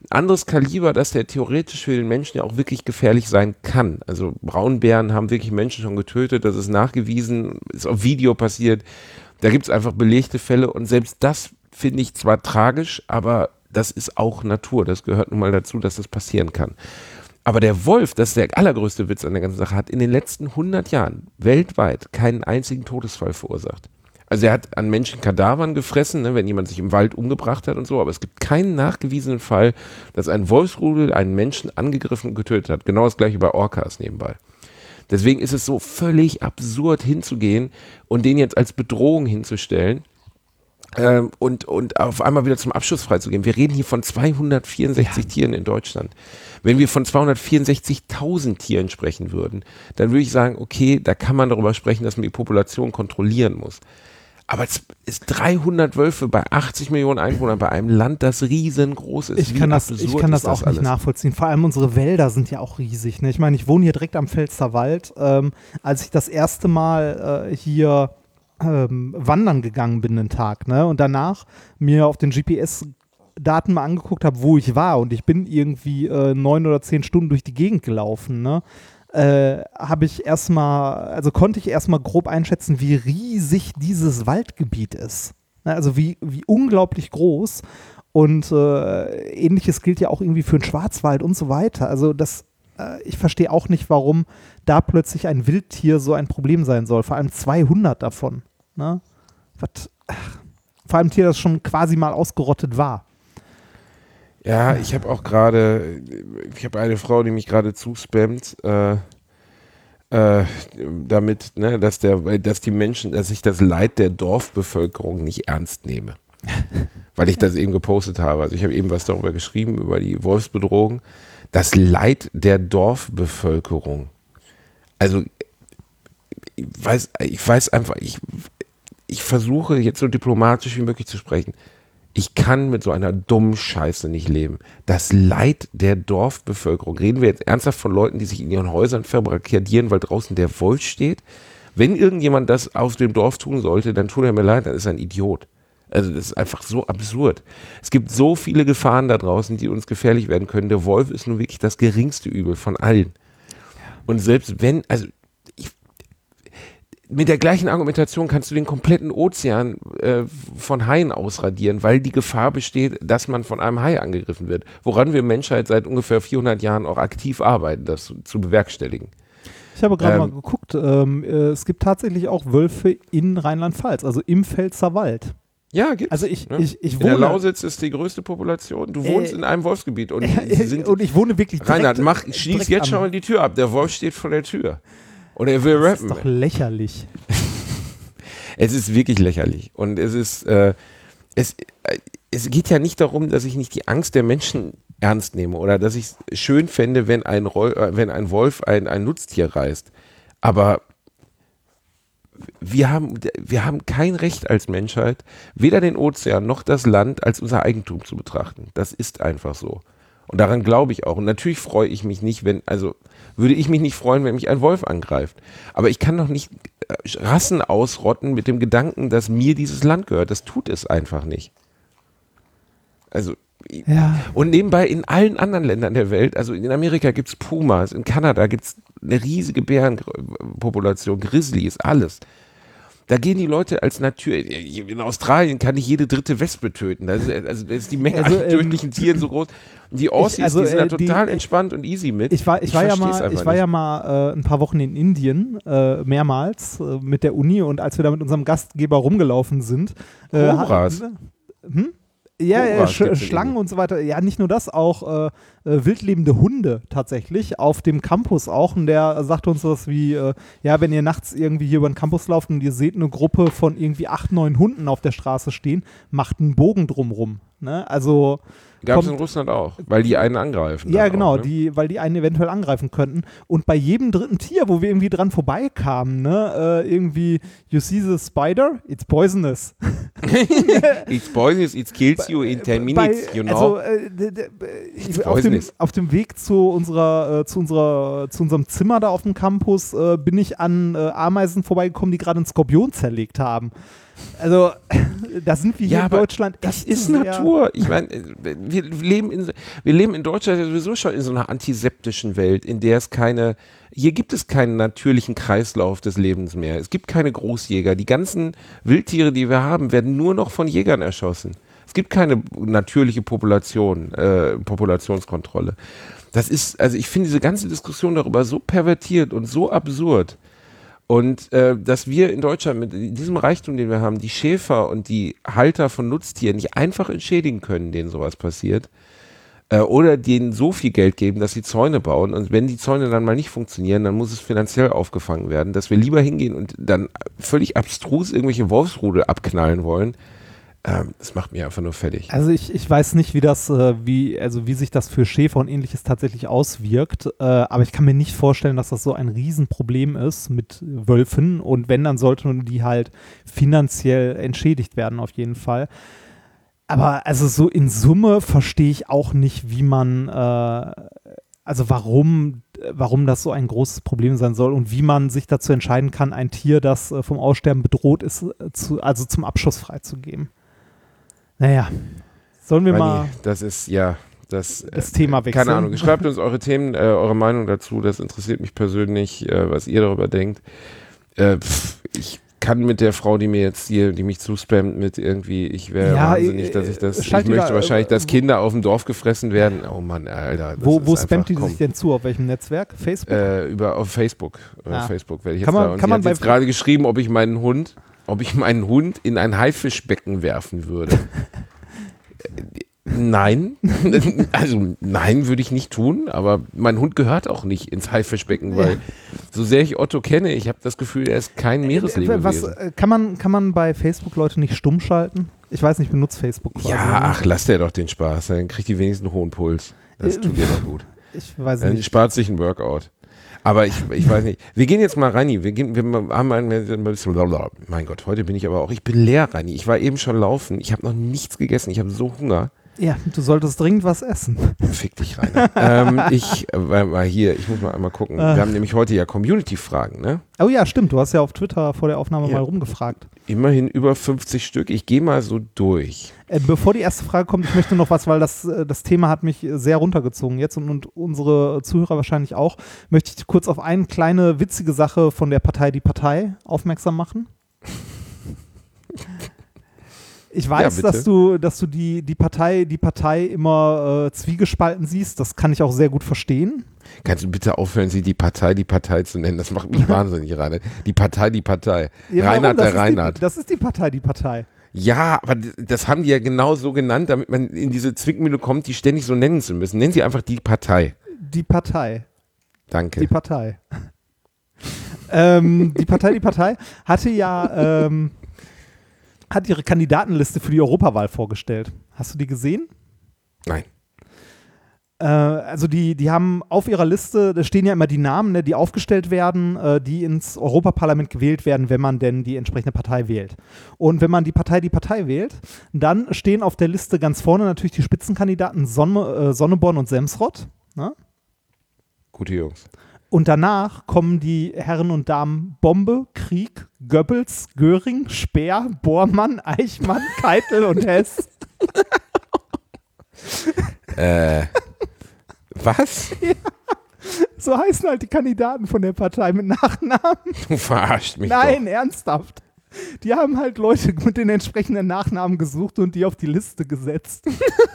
Speaker 4: anderes Kaliber, dass der theoretisch für den Menschen ja auch wirklich gefährlich sein kann. Also Braunbären haben wirklich Menschen schon getötet, das ist nachgewiesen, ist auf Video passiert. Da gibt es einfach belegte Fälle und selbst das finde ich zwar tragisch, aber das ist auch Natur. Das gehört nun mal dazu, dass das passieren kann. Aber der Wolf, das ist der allergrößte Witz an der ganzen Sache, hat in den letzten 100 Jahren weltweit keinen einzigen Todesfall verursacht. Also er hat an Menschen Kadavern gefressen, ne, wenn jemand sich im Wald umgebracht hat und so, aber es gibt keinen nachgewiesenen Fall, dass ein Wolfsrudel einen Menschen angegriffen und getötet hat. Genau das gleiche bei Orcas nebenbei. Deswegen ist es so völlig absurd hinzugehen und den jetzt als Bedrohung hinzustellen und auf einmal wieder zum Abschuss freizugeben. Wir reden hier von 264 Tieren in Deutschland. Wenn wir von 264.000 Tieren sprechen würden, dann würde ich sagen, okay, da kann man darüber sprechen, dass man die Population kontrollieren muss. Aber es ist 300 Wölfe bei 80 Millionen Einwohnern bei einem Land, das riesengroß ist.
Speaker 5: Ich kann das auch nicht nachvollziehen. Vor allem unsere Wälder sind ja auch riesig. Ne? Ich meine, ich wohne hier direkt am Pfälzerwald. Als ich das erste Mal hier wandern gegangen bin den Tag, ne? Und danach mir auf den GPS-Daten mal angeguckt habe, wo ich war, und ich bin irgendwie 9 oder 10 Stunden durch die Gegend gelaufen, ne? Konnte ich erstmal grob einschätzen, wie riesig dieses Waldgebiet ist. Also wie unglaublich groß. Und Ähnliches gilt ja auch irgendwie für den Schwarzwald und so weiter. Also ich verstehe auch nicht, warum da plötzlich ein Wildtier so ein Problem sein soll. Vor allem 200 davon. Ne? Vor allem ein Tier, das schon quasi mal ausgerottet war.
Speaker 4: Ja, ich habe eine Frau, die mich gerade zuspammt, damit, ne, dass ich das Leid der Dorfbevölkerung nicht ernst nehme. Weil ich das eben gepostet habe. Also ich habe eben was darüber geschrieben, über die Wolfsbedrohung. Das Leid der Dorfbevölkerung. Also ich weiß einfach, ich versuche jetzt so diplomatisch wie möglich zu sprechen. Ich kann mit so einer dummen Scheiße nicht leben. Das Leid der Dorfbevölkerung. Reden wir jetzt ernsthaft von Leuten, die sich in ihren Häusern verbarrikadieren, weil draußen der Wolf steht? Wenn irgendjemand das auf dem Dorf tun sollte, dann tut er mir leid, dann ist er ein Idiot. Also das ist einfach so absurd. Es gibt so viele Gefahren da draußen, die uns gefährlich werden können. Der Wolf ist nun wirklich das geringste Übel von allen. Und selbst wenn, mit der gleichen Argumentation kannst du den kompletten Ozean von Haien ausradieren, weil die Gefahr besteht, dass man von einem Hai angegriffen wird. Woran wir Menschheit seit ungefähr 400 Jahren auch aktiv arbeiten, das zu bewerkstelligen.
Speaker 5: Ich habe gerade mal geguckt, es gibt tatsächlich auch Wölfe in Rheinland-Pfalz, also im Pfälzerwald.
Speaker 4: Ja, gibt's.
Speaker 5: Also ich wohne.
Speaker 4: In der Lausitz ist die größte Population. Du wohnst in einem Wolfsgebiet. Und
Speaker 5: ich wohne wirklich direkt.
Speaker 4: Reinhard, schließ jetzt schon mal die Tür ab. Der Wolf steht vor der Tür. Und er will rappen.
Speaker 5: Das ist doch lächerlich.
Speaker 4: Es ist wirklich lächerlich. Und es geht ja nicht darum, dass ich nicht die Angst der Menschen ernst nehme oder dass ich es schön fände, wenn ein Wolf ein Nutztier reißt. Aber wir haben kein Recht als Menschheit, weder den Ozean noch das Land als unser Eigentum zu betrachten. Das ist einfach so. Und daran glaube ich auch. Und natürlich freue ich mich nicht, würde ich mich nicht freuen, wenn mich ein Wolf angreift. Aber ich kann doch nicht Rassen ausrotten mit dem Gedanken, dass mir dieses Land gehört. Das tut es einfach nicht. Also, ja. Und nebenbei in allen anderen Ländern der Welt, also in Amerika gibt es Pumas, in Kanada gibt es eine riesige Bärenpopulation, Grizzlies, alles. Da gehen die Leute als in Australien kann ich jede dritte Wespe töten. Da ist die Menge an tödlichen Tieren so groß. Die Aussies, die sind da total entspannt und easy mit.
Speaker 5: Ich war ja mal ein paar Wochen in Indien, mehrmals mit der Uni, und als wir da mit unserem Gastgeber rumgelaufen sind.
Speaker 4: Kobras.
Speaker 5: Ja, Schlangen und so weiter. Ja, nicht nur das, auch wildlebende Hunde tatsächlich auf dem Campus auch. Und der sagte uns sowas wie, wenn ihr nachts irgendwie hier über den Campus lauft und ihr seht eine Gruppe von irgendwie 8, 9 Hunden auf der Straße stehen, macht einen Bogen drumrum. Ne? Also
Speaker 4: gab es in Russland auch, weil die einen angreifen.
Speaker 5: Ja, genau,
Speaker 4: auch, ne?
Speaker 5: weil die einen eventuell angreifen könnten. Und bei jedem dritten Tier, wo wir irgendwie dran vorbeikamen, ne, irgendwie, you see the spider, it's poisonous.
Speaker 4: It's poisonous, it kills you in 10 minutes, you know.
Speaker 5: Also, auf dem Weg zu unserem Zimmer da auf dem Campus bin ich an Ameisen vorbeigekommen, die gerade einen Skorpion zerlegt haben. Also, da sind wir hier in Deutschland.
Speaker 4: Das ist Natur. Natur. Ich meine, wir leben in Deutschland ja sowieso schon in so einer antiseptischen Welt, in der hier gibt es keinen natürlichen Kreislauf des Lebens mehr. Es gibt keine Großjäger. Die ganzen Wildtiere, die wir haben, werden nur noch von Jägern erschossen. Es gibt keine natürliche Populationskontrolle. Also ich finde diese ganze Diskussion darüber so pervertiert und so absurd. Und dass wir in Deutschland mit diesem Reichtum, den wir haben, die Schäfer und die Halter von Nutztieren nicht einfach entschädigen können, denen sowas passiert, oder denen so viel Geld geben, dass sie Zäune bauen. Und wenn die Zäune dann mal nicht funktionieren, dann muss es finanziell aufgefangen werden, dass wir lieber hingehen und dann völlig abstrus irgendwelche Wolfsrudel abknallen wollen. Das macht mich einfach nur fertig.
Speaker 5: Also ich weiß nicht, wie sich das für Schäfer und Ähnliches tatsächlich auswirkt, aber ich kann mir nicht vorstellen, dass das so ein Riesenproblem ist mit Wölfen, und wenn, dann sollten die halt finanziell entschädigt werden auf jeden Fall. Aber also so in Summe verstehe ich auch nicht, wie man, warum das so ein großes Problem sein soll und wie man sich dazu entscheiden kann, ein Tier, das vom Aussterben bedroht ist, zum Abschuss freizugeben. Naja, sollen wir mal
Speaker 4: das
Speaker 5: Thema wechseln?
Speaker 4: Keine Ahnung, schreibt uns eure Themen, eure Meinung dazu, das interessiert mich persönlich, was ihr darüber denkt. Ich kann mit der Frau, die mich zuspammt mit irgendwie, ich wäre wahnsinnig, dass ich möchte wahrscheinlich, dass Kinder auf dem Dorf gefressen werden. Oh Mann, Alter.
Speaker 5: Wo spammt die sich denn zu? Auf welchem Netzwerk? Facebook?
Speaker 4: Auf Facebook. Facebook werde ich
Speaker 5: jetzt da. Und sie hat
Speaker 4: jetzt gerade geschrieben, ob ich meinen Hund in ein Haifischbecken werfen würde. Nein. Also nein, würde ich nicht tun, aber mein Hund gehört auch nicht ins Haifischbecken, weil so sehr ich Otto kenne, ich habe das Gefühl, er ist kein Meereslebewesen.
Speaker 5: Kann man bei Facebook Leute nicht stumm schalten? Ich weiß nicht, benutzt Facebook quasi.
Speaker 4: Ja, lass der doch den Spaß, dann kriegt die wenigstens einen hohen Puls. Das tut dir doch gut.
Speaker 5: Ich weiß
Speaker 4: nicht. Dann spart sich ein Workout. Aber ich weiß nicht. Wir gehen jetzt mal, Reini. Wir haben ein bisschen, mein Gott, heute bin ich aber auch, ich bin leer, Reini. Ich war eben schon laufen. Ich habe noch nichts gegessen. Ich habe so Hunger.
Speaker 5: Ja, du solltest dringend was essen.
Speaker 4: Fick dich, Rainer. Ich muss mal einmal gucken. Wir haben nämlich heute ja Community-Fragen, ne?
Speaker 5: Oh ja, stimmt. Du hast ja auf Twitter vor der Aufnahme mal rumgefragt.
Speaker 4: Immerhin über 50 Stück. Ich gehe mal so durch.
Speaker 5: Bevor die erste Frage kommt, ich möchte noch was, weil das Thema hat mich sehr runtergezogen jetzt und unsere Zuhörer wahrscheinlich auch, möchte ich kurz auf eine kleine witzige Sache von der Partei Die Partei aufmerksam machen. Ich weiß, dass du die Partei immer zwiegespalten siehst. Das kann ich auch sehr gut verstehen.
Speaker 4: Kannst du bitte aufhören, sie die Partei zu nennen? Das macht mich wahnsinnig, Rainer. Die Partei.
Speaker 5: Ja,
Speaker 4: Reinhard der Reinhard.
Speaker 5: Das ist die Partei.
Speaker 4: Ja, aber das haben die ja genau so genannt, damit man in diese Zwickmühle kommt, die ständig so nennen zu müssen. Nennen sie einfach die Partei.
Speaker 5: Die Partei.
Speaker 4: Danke.
Speaker 5: Die Partei. Die Partei hatte ja hat ihre Kandidatenliste für die Europawahl vorgestellt. Hast du die gesehen?
Speaker 4: Nein.
Speaker 5: Also die haben auf ihrer Liste, da stehen ja immer die Namen, ne, die aufgestellt werden, die ins Europaparlament gewählt werden, wenn man denn die entsprechende Partei wählt. Und wenn man die Partei wählt, dann stehen auf der Liste ganz vorne natürlich die Spitzenkandidaten Sonneborn und Semsrott. Ne?
Speaker 4: Gute Jungs.
Speaker 5: Und danach kommen die Herren und Damen Bombe, Krieg, Goebbels, Göring, Speer, Bormann, Eichmann, Keitel und Hess.
Speaker 4: Was?
Speaker 5: Ja, so heißen halt die Kandidaten von der Partei mit Nachnamen.
Speaker 4: Du verarscht mich.
Speaker 5: Nein, ernsthaft. Die haben halt Leute mit den entsprechenden Nachnamen gesucht und die auf die Liste gesetzt.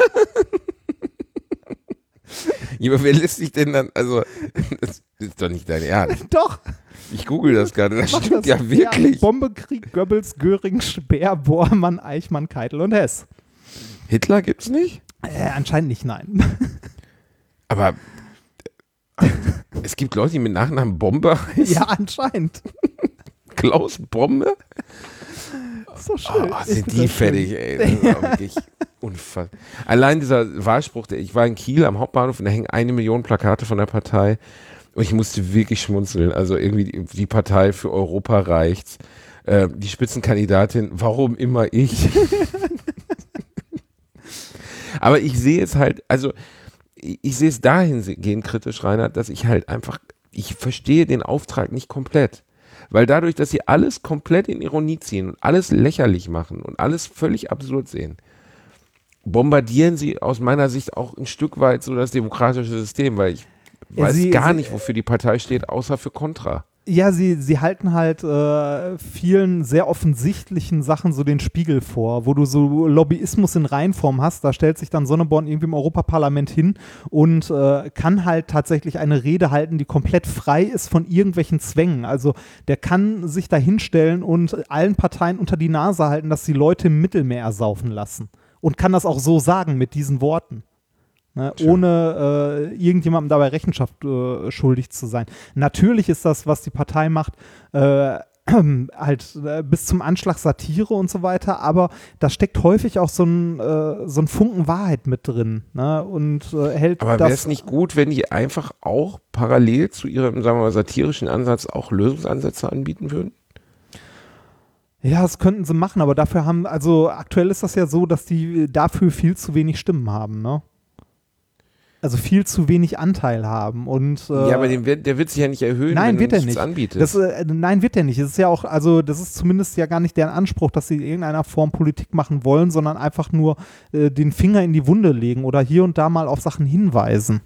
Speaker 4: Ja, aber wer lässt sich denn dann, also, das ist doch nicht dein Ernst.
Speaker 5: Doch.
Speaker 4: Ich google das gerade, das stimmt ja wirklich.
Speaker 5: Ja, Bombe, Krieg, Goebbels, Göring, Speer, Bormann, Eichmann, Keitel und Hess.
Speaker 4: Hitler gibt's nicht?
Speaker 5: Anscheinend nicht, nein.
Speaker 4: Aber es gibt Leute, die mit Nachnamen Bombe heißen?
Speaker 5: Ja, anscheinend.
Speaker 4: Klaus Bombe?
Speaker 5: So schön.
Speaker 4: Sind die fertig, ey. Das ist auch wirklich unfassbar. Allein dieser Wahlspruch, ich war in Kiel am Hauptbahnhof und da hängen 1 Million Plakate von der Partei und ich musste wirklich schmunzeln. Also irgendwie die Partei für Europa reicht's. Die Spitzenkandidatin, warum immer ich? Aber ich sehe es halt, also ich sehe es dahingehend kritisch, Reinhard, dass ich halt einfach, ich verstehe den Auftrag nicht komplett. Weil dadurch, dass sie alles komplett in Ironie ziehen und alles lächerlich machen und alles völlig absurd sehen, bombardieren sie aus meiner Sicht auch ein Stück weit so das demokratische System, weil ich weiß gar nicht, wofür die Partei steht, außer für Kontra.
Speaker 5: Ja, sie halten halt vielen sehr offensichtlichen Sachen so den Spiegel vor, wo du so Lobbyismus in Reinform hast. Da stellt sich dann Sonneborn irgendwie im Europaparlament hin und kann halt tatsächlich eine Rede halten, die komplett frei ist von irgendwelchen Zwängen. Also der kann sich da hinstellen und allen Parteien unter die Nase halten, dass die Leute im Mittelmeer ersaufen lassen. Und kann das auch so sagen mit diesen Worten. Ne, ohne irgendjemandem dabei Rechenschaft schuldig zu sein. Natürlich ist das, was die Partei macht, halt bis zum Anschlag Satire und so weiter, aber da steckt häufig auch so ein Funken Wahrheit mit drin. Ne, und hält
Speaker 4: aber wäre es nicht gut, wenn die einfach auch parallel zu ihrem, sagen wir mal, satirischen Ansatz auch Lösungsansätze anbieten würden?
Speaker 5: Ja, das könnten sie machen, aber dafür also aktuell ist das ja so, dass die dafür viel zu wenig Stimmen haben, ne? Also viel zu wenig Anteil haben. Und,
Speaker 4: ja, aber der wird sich ja nicht erhöhen,
Speaker 5: nein,
Speaker 4: wenn
Speaker 5: wird
Speaker 4: du
Speaker 5: er
Speaker 4: nichts
Speaker 5: nicht.
Speaker 4: anbietest.
Speaker 5: Nein, wird er nicht. Es ist ja auch, also das ist zumindest ja gar nicht deren Anspruch, dass sie in irgendeiner Form Politik machen wollen, sondern einfach nur den Finger in die Wunde legen oder hier und da mal auf Sachen hinweisen.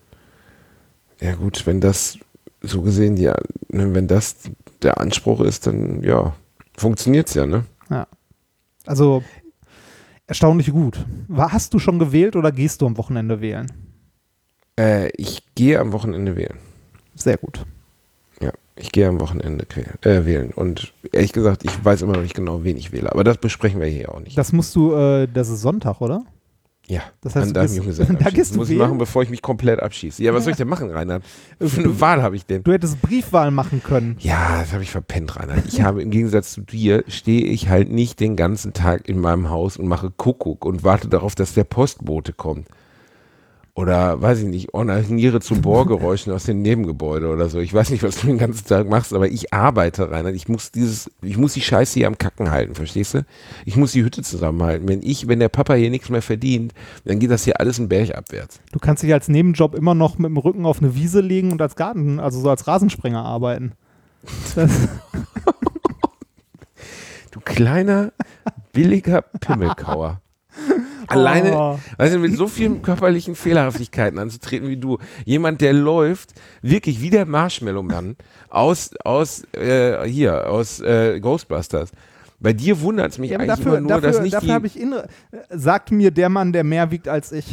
Speaker 4: Ja gut, wenn das so gesehen, ja, ne, wenn das der Anspruch ist, dann ja, funktioniert es ja, ne?
Speaker 5: Ja. Also erstaunlich gut. Hast du schon gewählt oder gehst du am Wochenende wählen?
Speaker 4: Ich gehe am Wochenende wählen.
Speaker 5: Sehr gut.
Speaker 4: Ja, ich gehe am Wochenende wählen. Und ehrlich gesagt, ich weiß immer noch nicht genau, wen ich wähle. Aber das besprechen wir hier auch nicht.
Speaker 5: Das musst du, das ist Sonntag, oder?
Speaker 4: Ja,
Speaker 5: das heißt,
Speaker 4: da
Speaker 5: gehst du
Speaker 4: muss ich machen, bevor ich mich komplett abschieße. Ja, was soll ich denn machen, Reinhard? Für eine Wahl habe ich denn?
Speaker 5: Du hättest Briefwahl machen können.
Speaker 4: Ja, das habe ich verpennt, Reinhard. Ich habe im Gegensatz zu dir, stehe ich halt nicht den ganzen Tag in meinem Haus und mache Kuckuck und warte darauf, dass der Postbote kommt. Oder, weiß ich nicht, onaniere zu Bohrgeräuschen aus dem Nebengebäude oder so. Ich weiß nicht, was du den ganzen Tag machst, aber ich arbeite, Reinhard. Ich muss die Scheiße hier am Kacken halten, verstehst du? Ich muss die Hütte zusammenhalten. Wenn der Papa hier nichts mehr verdient, dann geht das hier alles einen Berg abwärts.
Speaker 5: Du kannst dich als Nebenjob immer noch mit dem Rücken auf eine Wiese legen und als also so als Rasensprenger arbeiten.
Speaker 4: Du kleiner, billiger Pimmelkauer. Alleine, weißt du, mit so vielen körperlichen Fehlerhaftigkeiten anzutreten wie du. Jemand, der läuft, wirklich wie der Marshmallow-Mann aus Ghostbusters. Bei dir wundert es mich eigentlich immer nur, dass nicht
Speaker 5: dafür sagt mir der Mann, der mehr wiegt als ich.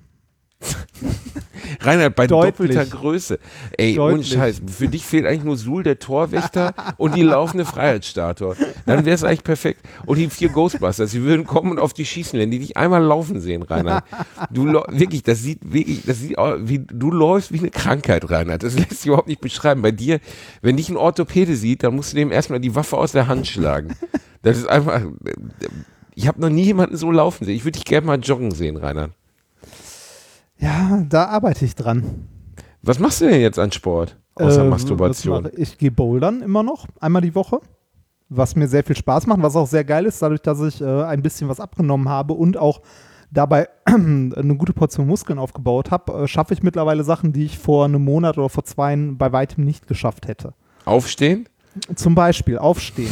Speaker 4: Reinhard, bei
Speaker 5: Deutlich.
Speaker 4: doppelter Größe. Ey, ohne Scheiß. Für dich fehlt eigentlich nur Suhl, der Torwächter und die laufende Freiheitsstatue. Dann wäre es eigentlich perfekt. Und die 4 Ghostbusters, die würden kommen und auf dich schießen, wenn die dich einmal laufen sehen, Reinhard. Das sieht aus, du läufst wie eine Krankheit, Reinhard. Das lässt sich überhaupt nicht beschreiben. Bei dir, wenn dich ein Orthopäde sieht, dann musst du dem erstmal die Waffe aus der Hand schlagen. Das ist einfach, ich habe noch nie jemanden so laufen sehen. Ich würde dich gerne mal joggen sehen, Reinhard.
Speaker 5: Ja, da arbeite ich dran.
Speaker 4: Was machst du denn jetzt an Sport? Außer Masturbation.
Speaker 5: Ich gehe bouldern immer noch, einmal die Woche. Was mir sehr viel Spaß macht, was auch sehr geil ist, dadurch, dass ich ein bisschen was abgenommen habe und auch dabei eine gute Portion Muskeln aufgebaut habe, schaffe ich mittlerweile Sachen, die ich vor einem Monat oder vor 2 bei weitem nicht geschafft hätte.
Speaker 4: Aufstehen?
Speaker 5: Zum Beispiel aufstehen.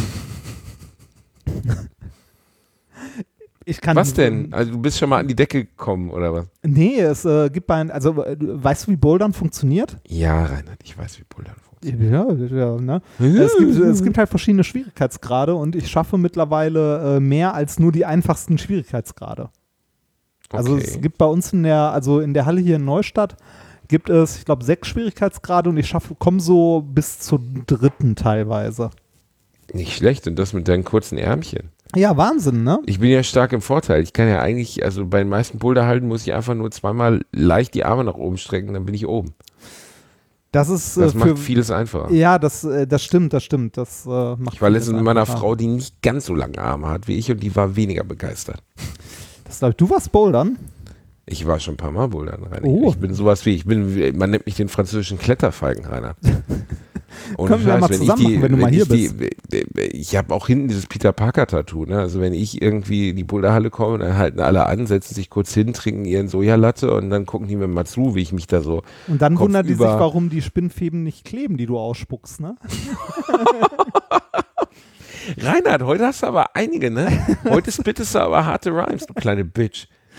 Speaker 4: Was denn? Also du bist schon mal an die Decke gekommen, oder was?
Speaker 5: Nee, es gibt weißt du, wie Bouldern funktioniert?
Speaker 4: Ja, Reinhard, ich weiß, wie Bouldern funktioniert.
Speaker 5: Ja, ne? Es gibt halt verschiedene Schwierigkeitsgrade und ich schaffe mittlerweile mehr als nur die einfachsten Schwierigkeitsgrade. Also
Speaker 4: Okay.
Speaker 5: es gibt bei uns in der Halle hier in Neustadt gibt es, ich glaube, 6 Schwierigkeitsgrade und ich komme so bis zur 3. teilweise.
Speaker 4: Nicht schlecht, und das mit deinen kurzen Ärmchen.
Speaker 5: Ja, Wahnsinn, ne?
Speaker 4: Ich bin ja stark im Vorteil. Ich kann ja eigentlich, also bei den meisten Boulderhalten muss ich einfach nur 2-mal leicht die Arme nach oben strecken, dann bin ich oben.
Speaker 5: Das
Speaker 4: macht vieles einfacher.
Speaker 5: Ja, das stimmt. Das macht
Speaker 4: Ich war letztens mit meiner
Speaker 5: einfacher.
Speaker 4: Frau, die nicht ganz so lange Arme hat wie ich, und die war weniger begeistert.
Speaker 5: Du warst Bouldern?
Speaker 4: Ich war schon ein paar Mal bouldern, Rainer.
Speaker 5: Oh.
Speaker 4: Ich bin sowas man nennt mich den französischen Kletterfalken, Rainer.
Speaker 5: Können wir mal zusammen machen, wenn du mal hier bist.
Speaker 4: Ich habe auch hinten dieses Peter Parker-Tattoo, ne? Also wenn ich irgendwie in die Boulderhalle komme, dann halten alle an, setzen sich kurz hin, trinken ihren Sojalatte und dann gucken die mir mal zu, wie ich mich da so
Speaker 5: Und dann wundern die sich,
Speaker 4: kopfüber-
Speaker 5: warum die Spinnfäden nicht kleben, die du ausspuckst, ne?
Speaker 4: Reinhard, heute hast du aber einige, ne? Heute spittest du aber harte Rhymes, du kleine Bitch.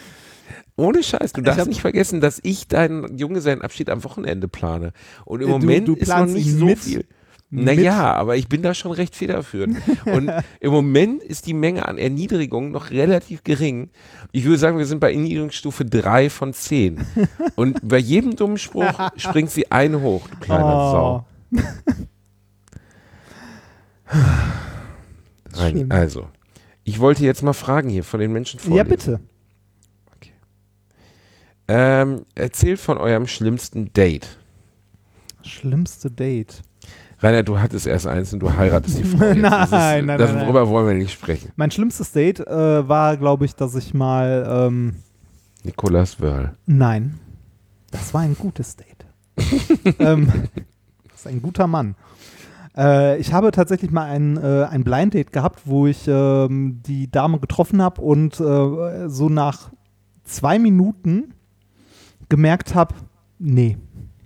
Speaker 4: Ohne Scheiß, du darfst
Speaker 5: hab-
Speaker 4: nicht vergessen, dass ich deinen Junggesellenabschied am Wochenende plane. Und im
Speaker 5: Du
Speaker 4: Moment ist noch
Speaker 5: planst
Speaker 4: nicht
Speaker 5: ihn
Speaker 4: so
Speaker 5: mit-
Speaker 4: viel.
Speaker 5: mit-
Speaker 4: Naja, aber ich bin da schon recht federführend. Und im Moment ist die Menge an Erniedrigung noch relativ gering. Ich würde sagen, wir sind bei Erniedrigungsstufe 3 von 10. Und bei jedem dummen Spruch springt sie eine hoch, du kleiner Sau. Reini,
Speaker 5: Schön.
Speaker 4: also, ich wollte jetzt mal fragen hier von den Menschen vor
Speaker 5: Ja,
Speaker 4: dir.
Speaker 5: bitte.
Speaker 4: Erzählt von eurem schlimmsten Date.
Speaker 5: Schlimmste Date.
Speaker 4: Rainer, du hattest erst eins und du heiratest die Frau jetzt.
Speaker 5: Nein,
Speaker 4: Darüber wollen wir nicht sprechen.
Speaker 5: Mein schlimmstes Date war, glaube ich, dass ich mal
Speaker 4: Nicolas Wörl.
Speaker 5: nein, das war ein gutes Date. Das ist ein guter Mann. Ich habe tatsächlich mal ein Blind Date gehabt, wo ich die Dame getroffen habe und so nach 2 Minuten gemerkt habe, nee,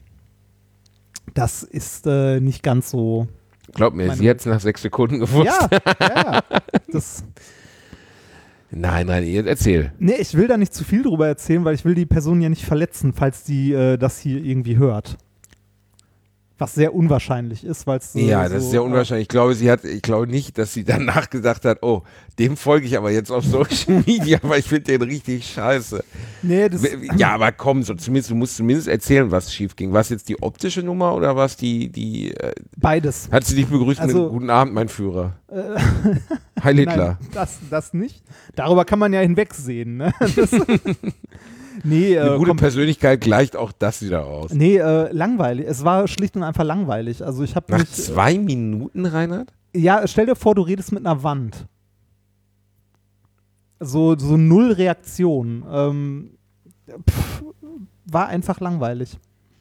Speaker 5: das ist nicht ganz so.
Speaker 4: Glaub mir, sie hat es nach 6 Sekunden gewusst.
Speaker 5: Ja. Das,
Speaker 4: Nein, jetzt erzähl.
Speaker 5: nee, ich will da nicht zu viel drüber erzählen, weil ich will die Person ja nicht verletzen, falls die das hier irgendwie hört. Was sehr unwahrscheinlich ist, weil es
Speaker 4: Ja, das ist sehr unwahrscheinlich. Ich glaube nicht, dass sie danach gedacht hat, oh, dem folge ich aber jetzt auf Social Media, weil ich finde den richtig scheiße.
Speaker 5: Nee, das,
Speaker 4: Ja, aber komm, du musst zumindest erzählen, was schief ging. War es jetzt die optische Nummer oder war es die
Speaker 5: beides.
Speaker 4: hat sie dich begrüßt
Speaker 5: Also-
Speaker 4: mit Guten Abend, mein Führer? Heil Hitler.
Speaker 5: Nein, das nicht. Darüber kann man ja hinwegsehen. Ne? Nee,
Speaker 4: Eine gute Persönlichkeit gleicht auch das wieder aus.
Speaker 5: nee, langweilig. Es war schlicht und einfach langweilig. Also ich habe
Speaker 4: Nach
Speaker 5: mich.
Speaker 4: 2 Minuten, Reinhard?
Speaker 5: Ja, stell dir vor, du redest mit einer Wand. So null Reaktion. War einfach langweilig.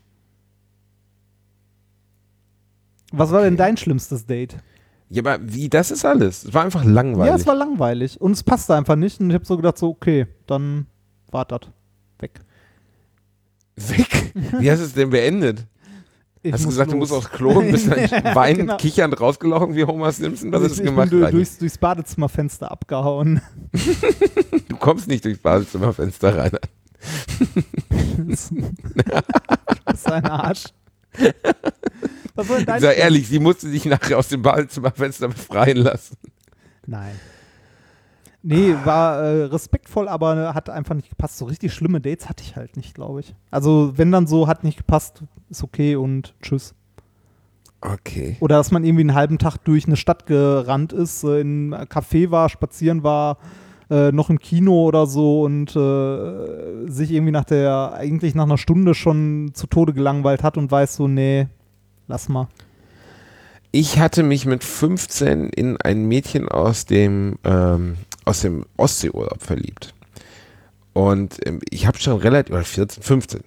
Speaker 5: Was war denn dein schlimmstes Date?
Speaker 4: Ja, aber wie, das ist alles. Es war einfach langweilig.
Speaker 5: Ja, es war langweilig. Und es passte einfach nicht. Und ich habe so gedacht, so, okay, dann war das. Weg.
Speaker 4: Weg? Wie hast du es denn beendet?
Speaker 5: Ich
Speaker 4: Hast du
Speaker 5: muss
Speaker 4: gesagt, du
Speaker 5: los.
Speaker 4: musst aufs Klo und bist dann
Speaker 5: Ja,
Speaker 4: weinend,
Speaker 5: genau.
Speaker 4: kichernd rausgelaufen wie Homer Simpson? Was hast du
Speaker 5: Ich
Speaker 4: gemacht,
Speaker 5: bin
Speaker 4: Reini?
Speaker 5: durchs Badezimmerfenster abgehauen.
Speaker 4: Du kommst nicht durchs Badezimmerfenster, Reinhard.
Speaker 5: Das ist ein Arsch. Was soll denn dein
Speaker 4: Sei ehrlich, sie musste sich nachher aus dem Badezimmerfenster befreien lassen.
Speaker 5: Nein. Nee, war respektvoll, aber hat einfach nicht gepasst. So richtig schlimme Dates hatte ich halt nicht, glaube ich. Also, wenn dann so, hat nicht gepasst, ist okay und tschüss.
Speaker 4: Okay.
Speaker 5: Oder dass man irgendwie einen halben Tag durch eine Stadt gerannt ist, in einem Café war, spazieren war, noch im Kino oder so und sich irgendwie eigentlich nach einer Stunde schon zu Tode gelangweilt hat und weiß so, nee, lass mal.
Speaker 4: Ich hatte mich mit 15 in ein Mädchen aus dem Ostseeurlaub verliebt. Und ich habe schon relativ, oder 15.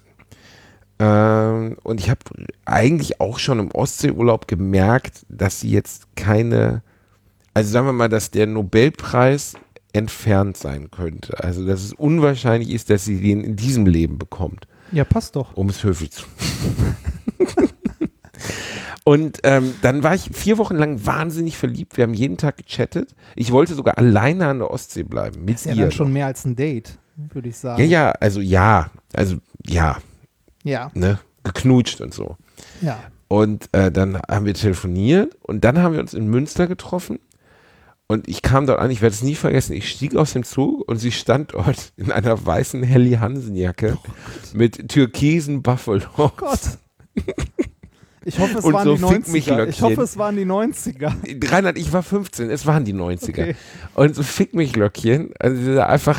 Speaker 4: Und ich habe eigentlich auch schon im Ostseeurlaub gemerkt, dass sie jetzt also sagen wir mal, dass der Nobelpreis entfernt sein könnte. Also dass es unwahrscheinlich ist, dass sie den in diesem Leben bekommt,
Speaker 5: Ja, passt doch.
Speaker 4: um es höflich zu. Und dann war ich 4 Wochen lang wahnsinnig verliebt. Wir haben jeden Tag gechattet. Ich wollte sogar alleine an der Ostsee bleiben. Mit
Speaker 5: Ist ja
Speaker 4: ihr.
Speaker 5: dann schon mehr als ein Date, würde ich sagen.
Speaker 4: Ja, ja,
Speaker 5: Ja,
Speaker 4: ne, geknutscht und so.
Speaker 5: ja.
Speaker 4: Und dann haben wir telefoniert und dann haben wir uns in Münster getroffen und ich kam dort an, ich werde es nie vergessen, ich stieg aus dem Zug und sie stand dort in einer weißen Helly Hansen Jacke mit türkisen Buffalo.
Speaker 5: Oh Gott. Ich hoffe, es
Speaker 4: Und
Speaker 5: waren
Speaker 4: so
Speaker 5: die 90er.
Speaker 4: Fick-mich-Löckchen.
Speaker 5: Ich hoffe, es waren die 90er.
Speaker 4: Reinhard, ich war 15, es waren die 90er.
Speaker 5: Okay.
Speaker 4: Und so Fick-mich-Löckchen, also sie sah einfach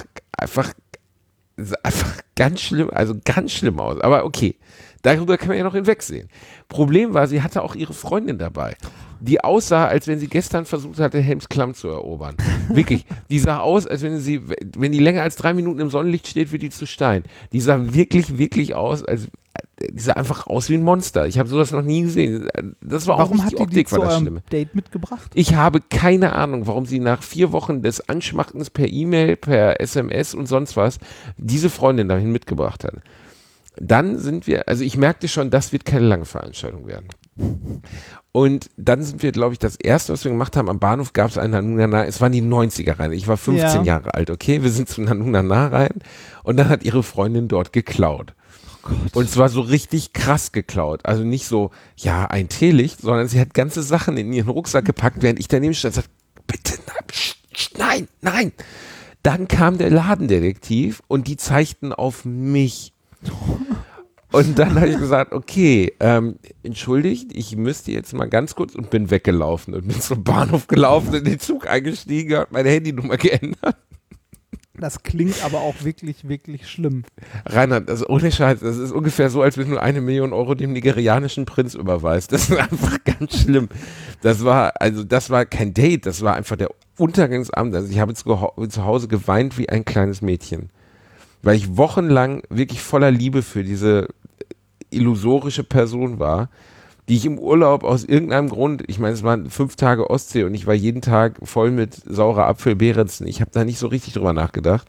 Speaker 4: ganz schlimm, also ganz schlimm aus. Aber okay, darüber kann man ja noch hinwegsehen. Problem war, sie hatte auch ihre Freundin dabei, die aussah, als wenn sie gestern versucht hatte, Helms Klamm zu erobern. Wirklich, die sah aus, als wenn die länger als 3 Minuten im Sonnenlicht steht, wird die zu Stein. Die sah wirklich aus, die sah einfach aus wie ein Monster. Ich habe sowas noch nie gesehen. Das war auch
Speaker 5: Warum
Speaker 4: nicht
Speaker 5: hat
Speaker 4: die
Speaker 5: die
Speaker 4: Optik,
Speaker 5: zu
Speaker 4: war das
Speaker 5: eurem
Speaker 4: Schlimme.
Speaker 5: Date mitgebracht?
Speaker 4: Ich habe keine Ahnung, warum sie nach 4 Wochen des Anschmachtens per E-Mail, per SMS und sonst was diese Freundin dahin mitgebracht hat. Dann sind wir, also ich merkte schon, das wird keine lange Veranstaltung werden. Und dann sind wir, glaube ich, das erste, was wir gemacht haben, am Bahnhof gab es einen Nanunana, es waren die 90er rein. Ich war 15 Jahre alt, okay? Wir sind zu Nanunana rein und dann hat ihre Freundin dort geklaut. Und zwar so richtig krass geklaut. Also nicht so, ja, ein Teelicht, sondern sie hat ganze Sachen in ihren Rucksack gepackt, während ich daneben stand und sagte, bitte, nein, nein. Dann kam der Ladendetektiv und die zeigten auf mich. Und dann habe ich gesagt, okay, entschuldigt, ich müsste jetzt mal ganz kurz und bin weggelaufen und bin zum Bahnhof gelaufen, in den Zug eingestiegen, habe meine Handynummer geändert.
Speaker 5: Das klingt aber auch wirklich, wirklich schlimm.
Speaker 4: Reinhard, also ohne Scheiß, das ist ungefähr so, als wenn du 1 Million Euro dem nigerianischen Prinz überweist. Das ist einfach ganz schlimm. Das war kein Date, das war einfach der Untergangsabend. Also ich habe zu Hause geweint wie ein kleines Mädchen. Weil ich wochenlang wirklich voller Liebe für diese illusorische Person war, die ich im Urlaub aus irgendeinem Grund, ich meine, es waren 5 Tage Ostsee und ich war jeden Tag voll mit saurer Apfel Behrensen. Ich habe da nicht so richtig drüber nachgedacht.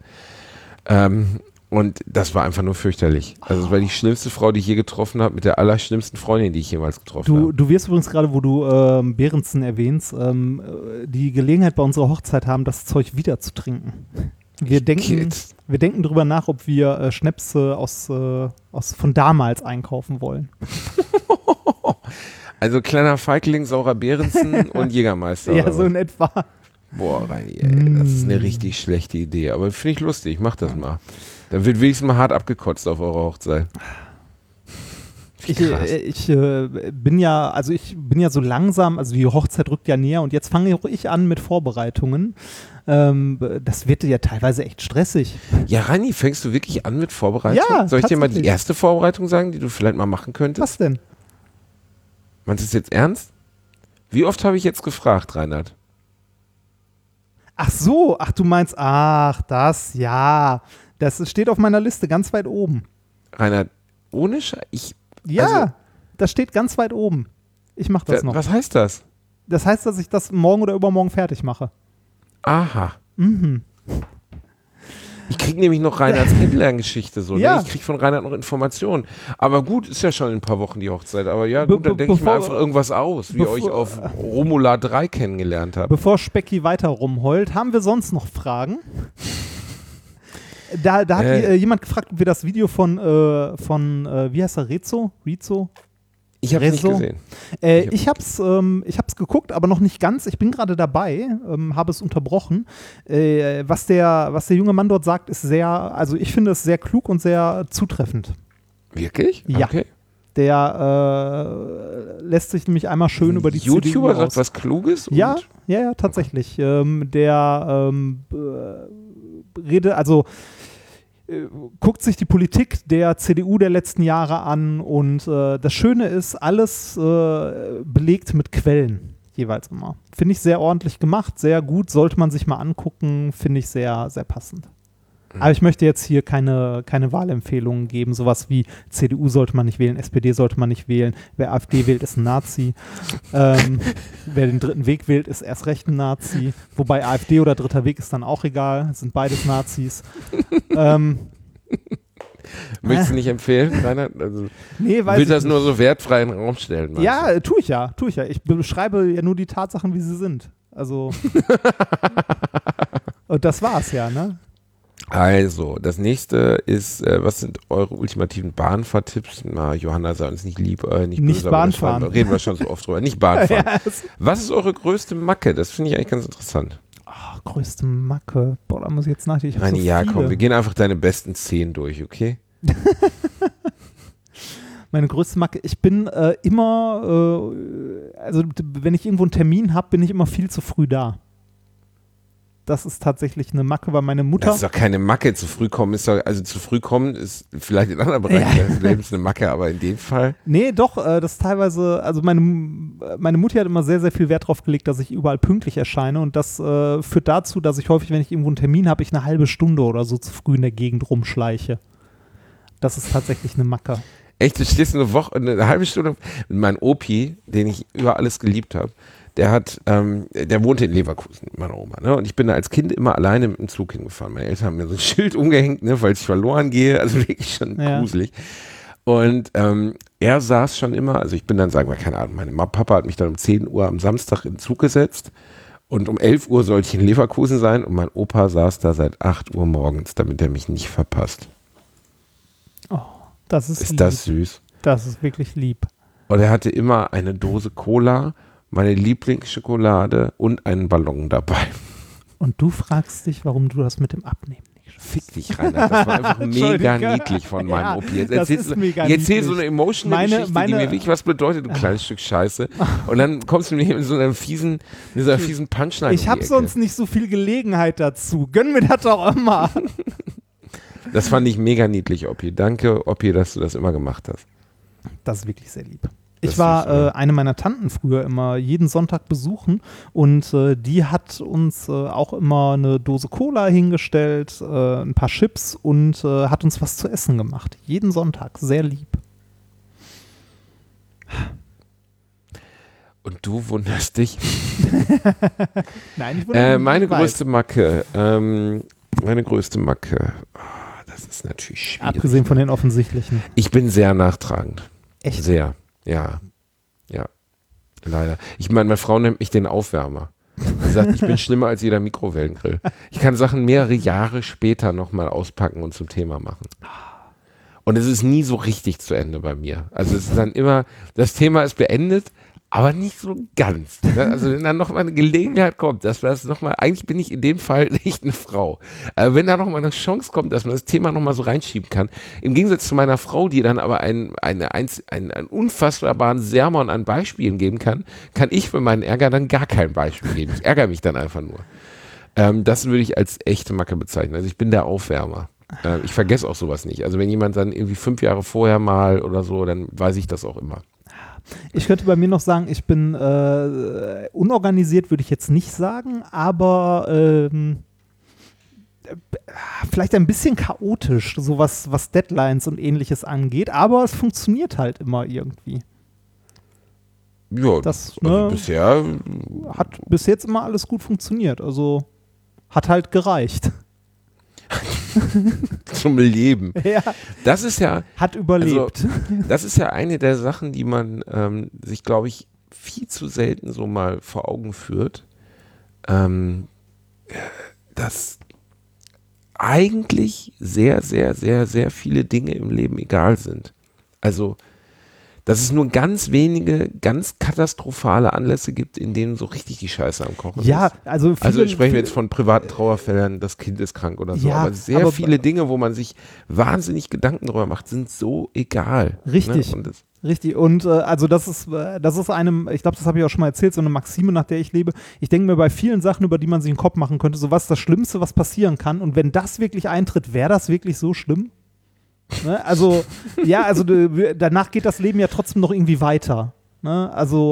Speaker 4: Und das war einfach nur fürchterlich. Also es war die schlimmste Frau, die ich je getroffen habe, mit der allerschlimmsten Freundin, die ich jemals getroffen habe.
Speaker 5: Du wirst übrigens gerade, wo du Behrensen erwähnst, die Gelegenheit bei unserer Hochzeit haben, das Zeug wieder zu trinken. Wir denken drüber nach, ob wir Schnäpse von damals einkaufen wollen.
Speaker 4: Also kleiner Feigling, saurer Behrensen und Jägermeister.
Speaker 5: Ja, so in etwa.
Speaker 4: Boah, Reini, ey, das ist eine richtig schlechte Idee. Aber finde ich lustig, mach das mal. Dann wird wenigstens mal hart abgekotzt auf eurer Hochzeit.
Speaker 5: Ich bin ja so langsam, also die Hochzeit rückt ja näher und jetzt fange auch ich an mit Vorbereitungen. Das wird ja teilweise echt stressig.
Speaker 4: Ja, Reini, fängst du wirklich an mit Vorbereitung?
Speaker 5: Ja,
Speaker 4: soll ich dir mal die erste Vorbereitung sagen, die du vielleicht mal machen könntest?
Speaker 5: Was denn?
Speaker 4: Meinst du es jetzt ernst? Wie oft habe ich jetzt gefragt, Reinhard?
Speaker 5: Ach so, du meinst, das steht auf meiner Liste ganz weit oben.
Speaker 4: Reinhard, ohne
Speaker 5: Das steht ganz weit oben. Ich mache das noch.
Speaker 4: Was heißt das?
Speaker 5: Das heißt, dass ich das morgen oder übermorgen fertig mache.
Speaker 4: Aha.
Speaker 5: Mhm.
Speaker 4: Ich kriege nämlich noch Reinhards Kennenlerngeschichte so.
Speaker 5: Ja.
Speaker 4: Ne? Ich kriege von Reinhard noch Informationen. Aber gut, ist ja schon in ein paar Wochen die Hochzeit. Aber ja, gut, dann denke ich mir einfach irgendwas aus, wie ihr euch auf Romula 3 kennengelernt habt.
Speaker 5: Bevor Specki weiter rumheult, haben wir sonst noch Fragen? Da hat jemand gefragt, ob wir das Video von wie heißt er, Rezo?
Speaker 4: Ich habe es nicht gesehen.
Speaker 5: Ich hab's geguckt, aber noch nicht ganz. Ich bin gerade dabei, habe es unterbrochen. Was der junge Mann dort sagt, ist ich finde es sehr klug und sehr zutreffend.
Speaker 4: Wirklich?
Speaker 5: Ja.
Speaker 4: Okay.
Speaker 5: Der lässt sich nämlich einmal schön über die
Speaker 4: YouTuber
Speaker 5: CDU
Speaker 4: sagt was Kluges?
Speaker 5: Ja, tatsächlich. Guckt sich die Politik der CDU der letzten Jahre an und das Schöne ist, alles belegt mit Quellen jeweils immer. Finde ich sehr ordentlich gemacht, sehr gut, sollte man sich mal angucken, finde ich sehr, sehr passend. Aber ich möchte jetzt hier keine Wahlempfehlungen geben, sowas wie CDU sollte man nicht wählen, SPD sollte man nicht wählen, wer AfD wählt, ist ein Nazi. Wer den dritten Weg wählt, ist erst recht ein Nazi. Wobei AfD oder dritter Weg ist dann auch egal, sind beides Nazis.
Speaker 4: Möchtest du nicht empfehlen, Reinhard? Also,
Speaker 5: nee,
Speaker 4: will das nur so wertfrei in den Raum stellen?
Speaker 5: Ja, tue ich ja. Ich beschreibe ja nur die Tatsachen, wie sie sind. Also und das war's ja, ne?
Speaker 4: Also, das nächste ist, was sind eure ultimativen Bahnfahrtipps? Na, Johanna sei uns nicht lieb, nicht böse,
Speaker 5: Bahnfahren.
Speaker 4: Reden wir schon so oft drüber. Nicht Bahnfahren.
Speaker 5: Ja,
Speaker 4: was ist eure größte Macke? Das finde ich eigentlich ganz interessant.
Speaker 5: Größte Macke. Boah, da muss ich jetzt nachdenken.
Speaker 4: Nein, ja, komm, wir gehen einfach deine besten 10 durch, okay?
Speaker 5: Meine größte Macke, ich bin immer, also wenn ich irgendwo einen Termin habe, bin ich immer viel zu früh da. Das ist tatsächlich eine Macke, weil meine Mutter...
Speaker 4: Das ist doch keine Macke, zu früh kommen ist vielleicht in anderen Bereichen des Lebens eine Macke, aber in dem Fall...
Speaker 5: Nee, doch, das ist teilweise, also meine Mutti hat immer sehr, sehr viel Wert drauf gelegt, dass ich überall pünktlich erscheine und das führt dazu, dass ich häufig, wenn ich irgendwo einen Termin habe, ich eine halbe Stunde oder so zu früh in der Gegend rumschleiche. Das ist tatsächlich eine Macke.
Speaker 4: Echt, du stehst eine halbe Stunde mit meinem Opi, den ich über alles geliebt habe. Der wohnte in Leverkusen mit meiner Oma, ne? Und ich bin da als Kind immer alleine mit dem Zug hingefahren. Meine Eltern haben mir so ein Schild umgehängt, ne, weil ich verloren gehe. Also wirklich schon gruselig. Und er saß schon immer, also ich bin dann, sagen wir, keine Ahnung, mein Papa hat mich dann um 10 Uhr am Samstag in den Zug gesetzt und um 11 Uhr sollte ich in Leverkusen sein und mein Opa saß da seit 8 Uhr morgens, damit er mich nicht verpasst.
Speaker 5: Oh, das ist lieb.
Speaker 4: Ist das süß?
Speaker 5: Das ist wirklich lieb.
Speaker 4: Und er hatte immer eine Dose Cola, meine Lieblingsschokolade und einen Ballon dabei.
Speaker 5: Und du fragst dich, warum du das mit dem Abnehmen nicht schaffst.
Speaker 4: Fick dich, Reinhard. Das war einfach mega niedlich von meinem Opi. Jetzt erzählst so eine emotionale Geschichte, die mir wirklich was bedeutet, du kleines Stück Scheiße. Und dann kommst du mir mit so einer fiesen Punchline.
Speaker 5: Ich habe sonst nicht so viel Gelegenheit dazu. Gönn mir das doch immer.
Speaker 4: Das fand ich mega niedlich, Opi. Danke, Opi, dass du das immer gemacht hast.
Speaker 5: Das ist wirklich sehr lieb.
Speaker 4: Das
Speaker 5: Ich war eine meiner Tanten früher immer jeden Sonntag besuchen und die hat uns auch immer eine Dose Cola hingestellt, ein paar Chips und hat uns was zu essen gemacht. Jeden Sonntag. Sehr lieb.
Speaker 4: Und du wunderst dich.
Speaker 5: Nein, ich wundere mich
Speaker 4: Meine
Speaker 5: nicht
Speaker 4: größte Macke, das ist natürlich schwierig.
Speaker 5: abgesehen von den offensichtlichen.
Speaker 4: Ich bin sehr nachtragend.
Speaker 5: Echt?
Speaker 4: Sehr, ja. Leider. Ich meine, meine Frau nennt mich den Aufwärmer. Sie sagt, ich bin schlimmer als jeder Mikrowellengrill. Ich kann Sachen mehrere Jahre später nochmal auspacken und zum Thema machen. Und es ist nie so richtig zu Ende bei mir. Also es ist dann immer, das Thema ist beendet, aber nicht so ganz. Also wenn dann nochmal eine Gelegenheit kommt, dass man das nochmal, eigentlich bin ich in dem Fall nicht eine Frau, aber wenn da nochmal eine Chance kommt, dass man das Thema nochmal so reinschieben kann, im Gegensatz zu meiner Frau, die dann aber einen unfassbaren Sermon an Beispielen geben kann ich für meinen Ärger dann gar kein Beispiel geben. Ich ärgere mich dann einfach nur. Das würde ich als echte Macke bezeichnen. Also ich bin der Aufwärmer. Ich vergesse auch sowas nicht. Also wenn jemand dann irgendwie 5 Jahre vorher mal oder so, dann weiß ich das auch immer.
Speaker 5: Ich könnte bei mir noch sagen, ich bin unorganisiert, würde ich jetzt nicht sagen, aber vielleicht ein bisschen chaotisch, so was Deadlines und ähnliches angeht, aber es funktioniert halt immer irgendwie.
Speaker 4: Ja,
Speaker 5: Das
Speaker 4: bisher
Speaker 5: hat bis jetzt immer alles gut funktioniert, also hat halt gereicht.
Speaker 4: zum Leben.
Speaker 5: Ja,
Speaker 4: Das ist ja,
Speaker 5: hat überlebt.
Speaker 4: das ist ja eine der Sachen, die man sich, glaube ich, viel zu selten so mal vor Augen führt, dass eigentlich sehr, sehr, sehr, sehr viele Dinge im Leben egal sind. Also, dass es nur ganz wenige, ganz katastrophale Anlässe gibt, in denen so richtig die Scheiße am Kochen
Speaker 5: Ja,
Speaker 4: ist.
Speaker 5: also
Speaker 4: Sprechen wir jetzt von privaten Trauerfällen, das Kind ist krank oder so.
Speaker 5: Ja,
Speaker 4: aber sehr viele Dinge, wo man sich wahnsinnig Gedanken drüber macht, sind so egal.
Speaker 5: Richtig.
Speaker 4: Ne? Und das,
Speaker 5: Richtig, und also das ist einem, ich glaube, das habe ich auch schon mal erzählt, so eine Maxime, nach der ich lebe. Ich denke mir bei vielen Sachen, über die man sich einen Kopf machen könnte, so was ist das Schlimmste, was passieren kann. Und wenn das wirklich eintritt, wäre das wirklich so schlimm? Ne? Also, ja, also danach geht das Leben ja trotzdem noch irgendwie weiter. Ne? Also,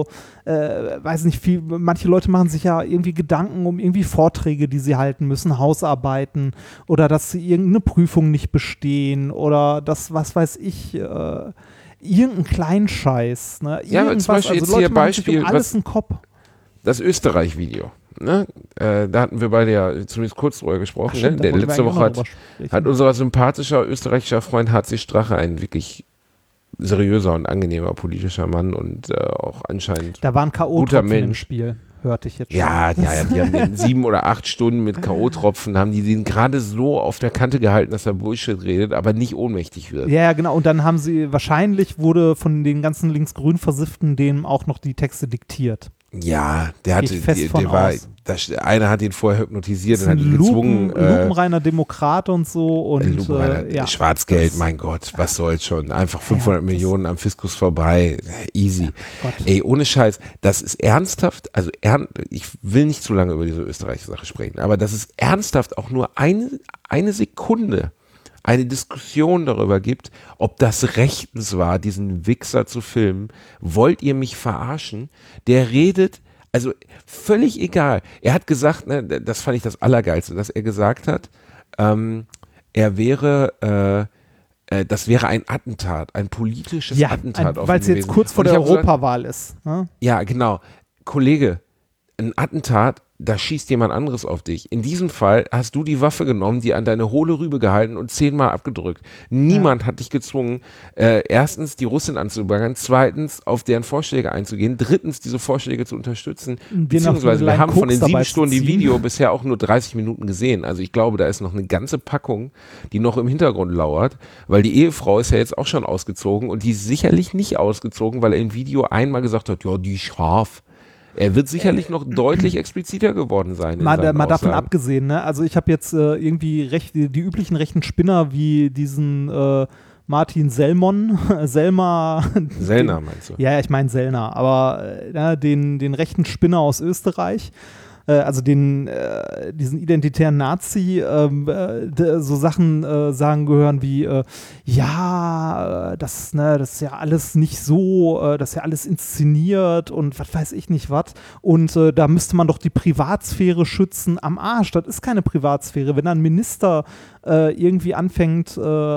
Speaker 5: weiß nicht, manche Leute machen sich ja irgendwie Gedanken um irgendwie Vorträge, die sie halten müssen, Hausarbeiten oder dass sie irgendeine Prüfung nicht bestehen oder das, was weiß ich, irgendeinen Kleinscheiß. Ne?
Speaker 4: Ja, aber zum Beispiel jetzt
Speaker 5: Leute
Speaker 4: hier
Speaker 5: machen sich
Speaker 4: Beispiel,
Speaker 5: um alles einen Kopf.
Speaker 4: das Österreich-Video. Ne? Da hatten wir beide ja zumindest kurz drüber gesprochen.
Speaker 5: Ach, stimmt,
Speaker 4: Ne?
Speaker 5: da wollten wir
Speaker 4: Letzte
Speaker 5: eigentlich
Speaker 4: Woche
Speaker 5: auch noch drüber sprechen.
Speaker 4: hat unser sympathischer österreichischer Freund HC Strache, ein wirklich seriöser und angenehmer politischer Mann und auch anscheinend
Speaker 5: Da waren
Speaker 4: guter
Speaker 5: K.O.-Tropfen im
Speaker 4: Mensch.
Speaker 5: Spiel, hörte ich jetzt schon.
Speaker 4: Ja, die haben den 7 oder 8 Stunden mit K.O.-Tropfen, haben die den gerade so auf der Kante gehalten, dass er Bullshit redet, aber nicht ohnmächtig wird.
Speaker 5: Ja, genau. Und dann haben sie, wahrscheinlich wurde von den ganzen linksgrün Versifften dem auch noch die Texte diktiert.
Speaker 4: Ja, der hatte,
Speaker 5: Gehe ich fest von aus.
Speaker 4: Einer hat ihn vorher hypnotisiert
Speaker 5: Das
Speaker 4: und
Speaker 5: ist
Speaker 4: hat ihn
Speaker 5: ein
Speaker 4: gezwungen.
Speaker 5: lupenreiner Demokrat und so. Und ja.
Speaker 4: Schwarzgeld, mein Gott, was soll's schon. Einfach 500 Millionen am Fiskus vorbei. Easy.
Speaker 5: Gott.
Speaker 4: Ey, ohne Scheiß, das ist ernsthaft, also ich will nicht zu lange über diese österreichische Sache sprechen, aber das ist ernsthaft auch nur eine Sekunde eine Diskussion darüber gibt, ob das rechtens war, diesen Wichser zu filmen. Wollt ihr mich verarschen? Der redet, also völlig egal. Er hat gesagt, ne, das fand ich das Allergeilste, dass er gesagt hat, das wäre ein Attentat, ein politisches Attentat auf ihn
Speaker 5: weil es jetzt
Speaker 4: gewesen.
Speaker 5: kurz vor
Speaker 4: Und
Speaker 5: der
Speaker 4: ich hab gesagt,
Speaker 5: Europawahl ist. Ne?
Speaker 4: ja, genau. Kollege, ein Attentat da schießt jemand anderes auf dich. In diesem Fall hast du die Waffe genommen, die an deine hohle Rübe gehalten und 10-mal abgedrückt. Niemand hat dich gezwungen, erstens die Russin anzubaggern, zweitens auf deren Vorschläge einzugehen, drittens diese Vorschläge zu unterstützen, beziehungsweise wir haben von den 7 Stunden die Video bisher auch nur 30 Minuten gesehen. Also ich glaube, da ist noch eine ganze Packung, die noch im Hintergrund lauert, weil die Ehefrau ist ja jetzt auch schon ausgezogen und die ist sicherlich nicht ausgezogen, weil er im Video einmal gesagt hat, ja, die ist scharf. Er wird sicherlich noch deutlich expliziter geworden sein.
Speaker 5: Mal davon abgesehen, ne? Also ich habe jetzt irgendwie die üblichen rechten Spinner wie diesen Martin Sellner
Speaker 4: meinst du?
Speaker 5: Ja, ich meine Sellner, aber den rechten Spinner aus Österreich, also diesen identitären Nazi, so Sachen sagen gehören wie, das ist ja alles nicht so, das ist ja alles inszeniert und was weiß ich nicht was. Und da müsste man doch die Privatsphäre schützen. Am Arsch, das ist keine Privatsphäre. Wenn ein Minister irgendwie anfängt,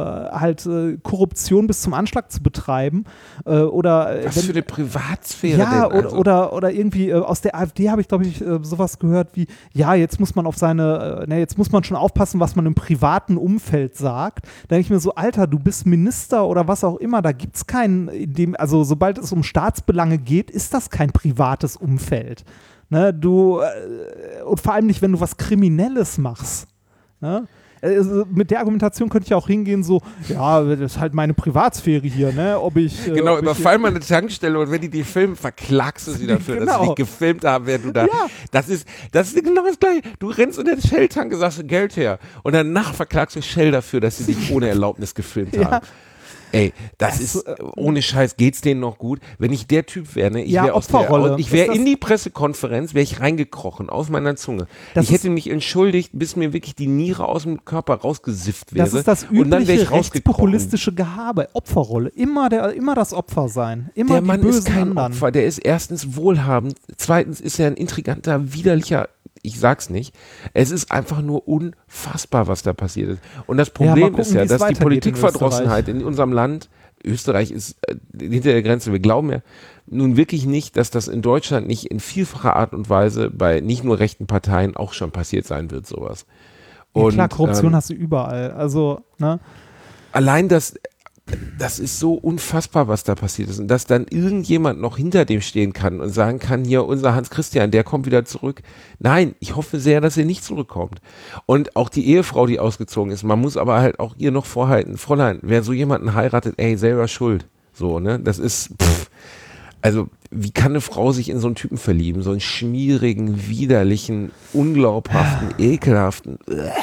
Speaker 5: Korruption bis zum Anschlag zu betreiben oder
Speaker 4: was für eine Privatsphäre
Speaker 5: ja,
Speaker 4: denn? Also?
Speaker 5: Oder irgendwie aus der AfD habe ich, glaube ich, sowas gehört wie, ja, jetzt muss man jetzt muss man schon aufpassen, was man im privaten Umfeld sagt. Da denke ich mir so, Alter, du bist Minister oder was auch immer, da gibt es keinen, also sobald es um Staatsbelange geht, ist das kein privates Umfeld. Ne, und vor allem nicht, wenn du was Kriminelles machst. Ne? Mit der Argumentation könnte ich auch hingehen, so, ja, das ist halt meine Privatsphäre hier, ne,
Speaker 4: Genau, überfall mal eine Tankstelle und wenn die filmen, verklagst du sie dafür, dass sie dich gefilmt haben, während du da, das ist genau das Gleiche. Du rennst unter den Shell-Tank und sagst Geld her und danach verklagst du Shell dafür, dass sie dich ohne Erlaubnis gefilmt haben. Ey, das ist, ohne Scheiß, geht's denen noch gut? Wenn ich der Typ wäre, ne, ich wäre in die Pressekonferenz, wäre ich reingekrochen, aus meiner Zunge. Ich hätte mich entschuldigt, bis mir wirklich die Niere aus dem Körper rausgesifft wäre.
Speaker 5: Das ist das übliche rechtspopulistische Gehabe, Opferrolle, immer das Opfer sein, immer
Speaker 4: der
Speaker 5: die
Speaker 4: Mann
Speaker 5: bösen
Speaker 4: ist kein
Speaker 5: anderen.
Speaker 4: Opfer, der ist erstens wohlhabend, zweitens ist er ein intriganter, widerlicher, ich sag's nicht, es ist einfach nur unfassbar, was da passiert ist. Und das Problem ist ja, dass die Politikverdrossenheit in unserem Land, Österreich ist hinter der Grenze, wir glauben ja nun wirklich nicht, dass das in Deutschland nicht in vielfacher Art und Weise bei nicht nur rechten Parteien auch schon passiert sein wird, sowas. Und,
Speaker 5: klar, Korruption hast du überall, also, ne?
Speaker 4: Allein das ist so unfassbar, was da passiert ist. Und dass dann irgendjemand noch hinter dem stehen kann und sagen kann, hier, unser Hans Christian, der kommt wieder zurück. Nein, ich hoffe sehr, dass er nicht zurückkommt. Und auch die Ehefrau, die ausgezogen ist, man muss aber halt auch ihr noch vorhalten, Fräulein, wer so jemanden heiratet, ey, selber schuld. So, ne, das ist, also, wie kann eine Frau sich in so einen Typen verlieben? So einen schmierigen, widerlichen, unglaubhaften, ekelhaften,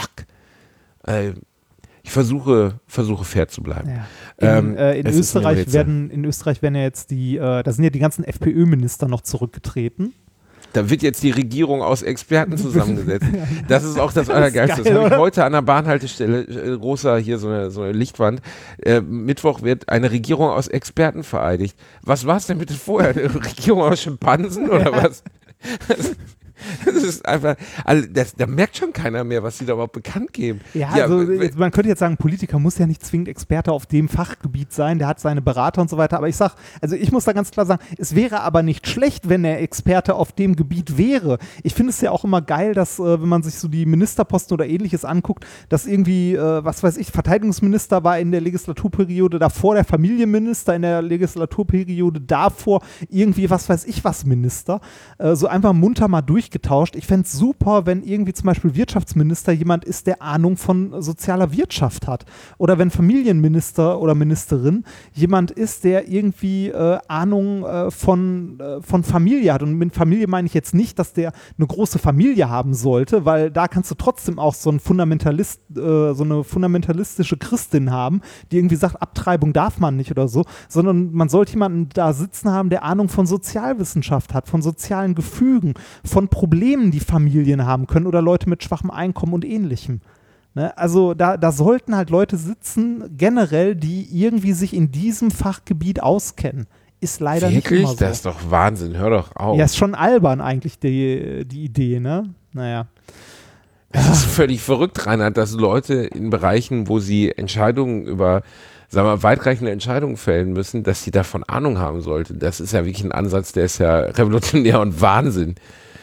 Speaker 4: ich versuche fair zu bleiben.
Speaker 5: Ja. In Österreich werden ja jetzt da sind ja die ganzen FPÖ-Minister noch zurückgetreten.
Speaker 4: Da wird jetzt die Regierung aus Experten zusammengesetzt. Das ist auch das Allergeilste. Das habe ich heute an der Bahnhaltestelle, großer hier so eine Lichtwand. Mittwoch wird eine Regierung aus Experten vereidigt. Was war es denn bitte vorher? Eine Regierung aus Schimpansen oder was? Das ist einfach, da merkt schon keiner mehr, was sie da überhaupt bekannt geben.
Speaker 5: Ja, also man könnte jetzt sagen, Politiker muss ja nicht zwingend Experte auf dem Fachgebiet sein, der hat seine Berater und so weiter, aber ich muss da ganz klar sagen, es wäre aber nicht schlecht, wenn er Experte auf dem Gebiet wäre. Ich finde es ja auch immer geil, dass, wenn man sich so die Ministerposten oder ähnliches anguckt, dass irgendwie, was weiß ich, Verteidigungsminister war in der Legislaturperiode davor, der Familienminister in der Legislaturperiode davor, irgendwie, was weiß ich was Minister, so einfach munter mal durchgetauscht. Ich fände es super, wenn irgendwie zum Beispiel Wirtschaftsminister jemand ist, der Ahnung von sozialer Wirtschaft hat. Oder wenn Familienminister oder Ministerin jemand ist, der irgendwie Ahnung von Familie hat. Und mit Familie meine ich jetzt nicht, dass der eine große Familie haben sollte, weil da kannst du trotzdem auch so eine fundamentalistische Christin haben, die irgendwie sagt, Abtreibung darf man nicht oder so, sondern man sollte jemanden da sitzen haben, der Ahnung von Sozialwissenschaft hat, von sozialen Gefügen, von Problemen, die Familien haben können oder Leute mit schwachem Einkommen und Ähnlichem. Ne? Also da sollten halt Leute sitzen, generell, die irgendwie sich in diesem Fachgebiet auskennen. Ist leider nicht immer so.
Speaker 4: Das ist doch Wahnsinn, hör doch auf.
Speaker 5: Ja, ist schon albern eigentlich die Idee, ne? Naja.
Speaker 4: Es ist völlig verrückt, Reinhard, dass Leute in Bereichen, wo sie Entscheidungen über, sagen wir mal, weitreichende Entscheidungen fällen müssen, dass sie davon Ahnung haben sollten. Das ist ja wirklich ein Ansatz, der ist ja revolutionär und Wahnsinn.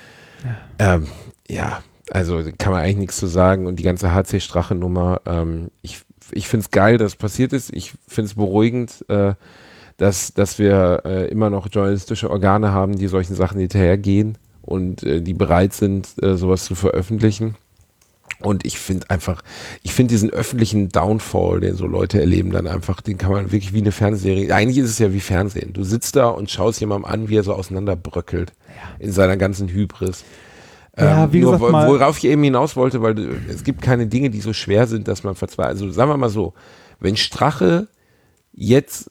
Speaker 4: Ja, also kann man eigentlich nichts zu sagen und die ganze HC-Strache-Nummer, ich finde es geil, dass es passiert ist. Ich finde es beruhigend, dass wir immer noch journalistische Organe haben, die solchen Sachen hinterhergehen und die bereit sind, sowas zu veröffentlichen. Und ich finde diesen öffentlichen Downfall, den so Leute erleben, dann einfach, den kann man wirklich wie eine Fernsehserie, eigentlich ist es ja wie Fernsehen. Du sitzt da und schaust jemandem an, wie er so auseinanderbröckelt in seiner ganzen Hybris.
Speaker 5: Ja, wie gesagt,
Speaker 4: worauf ich eben hinaus wollte, weil es gibt keine Dinge, die so schwer sind, dass man verzweifelt. Also sagen wir mal so, wenn Strache jetzt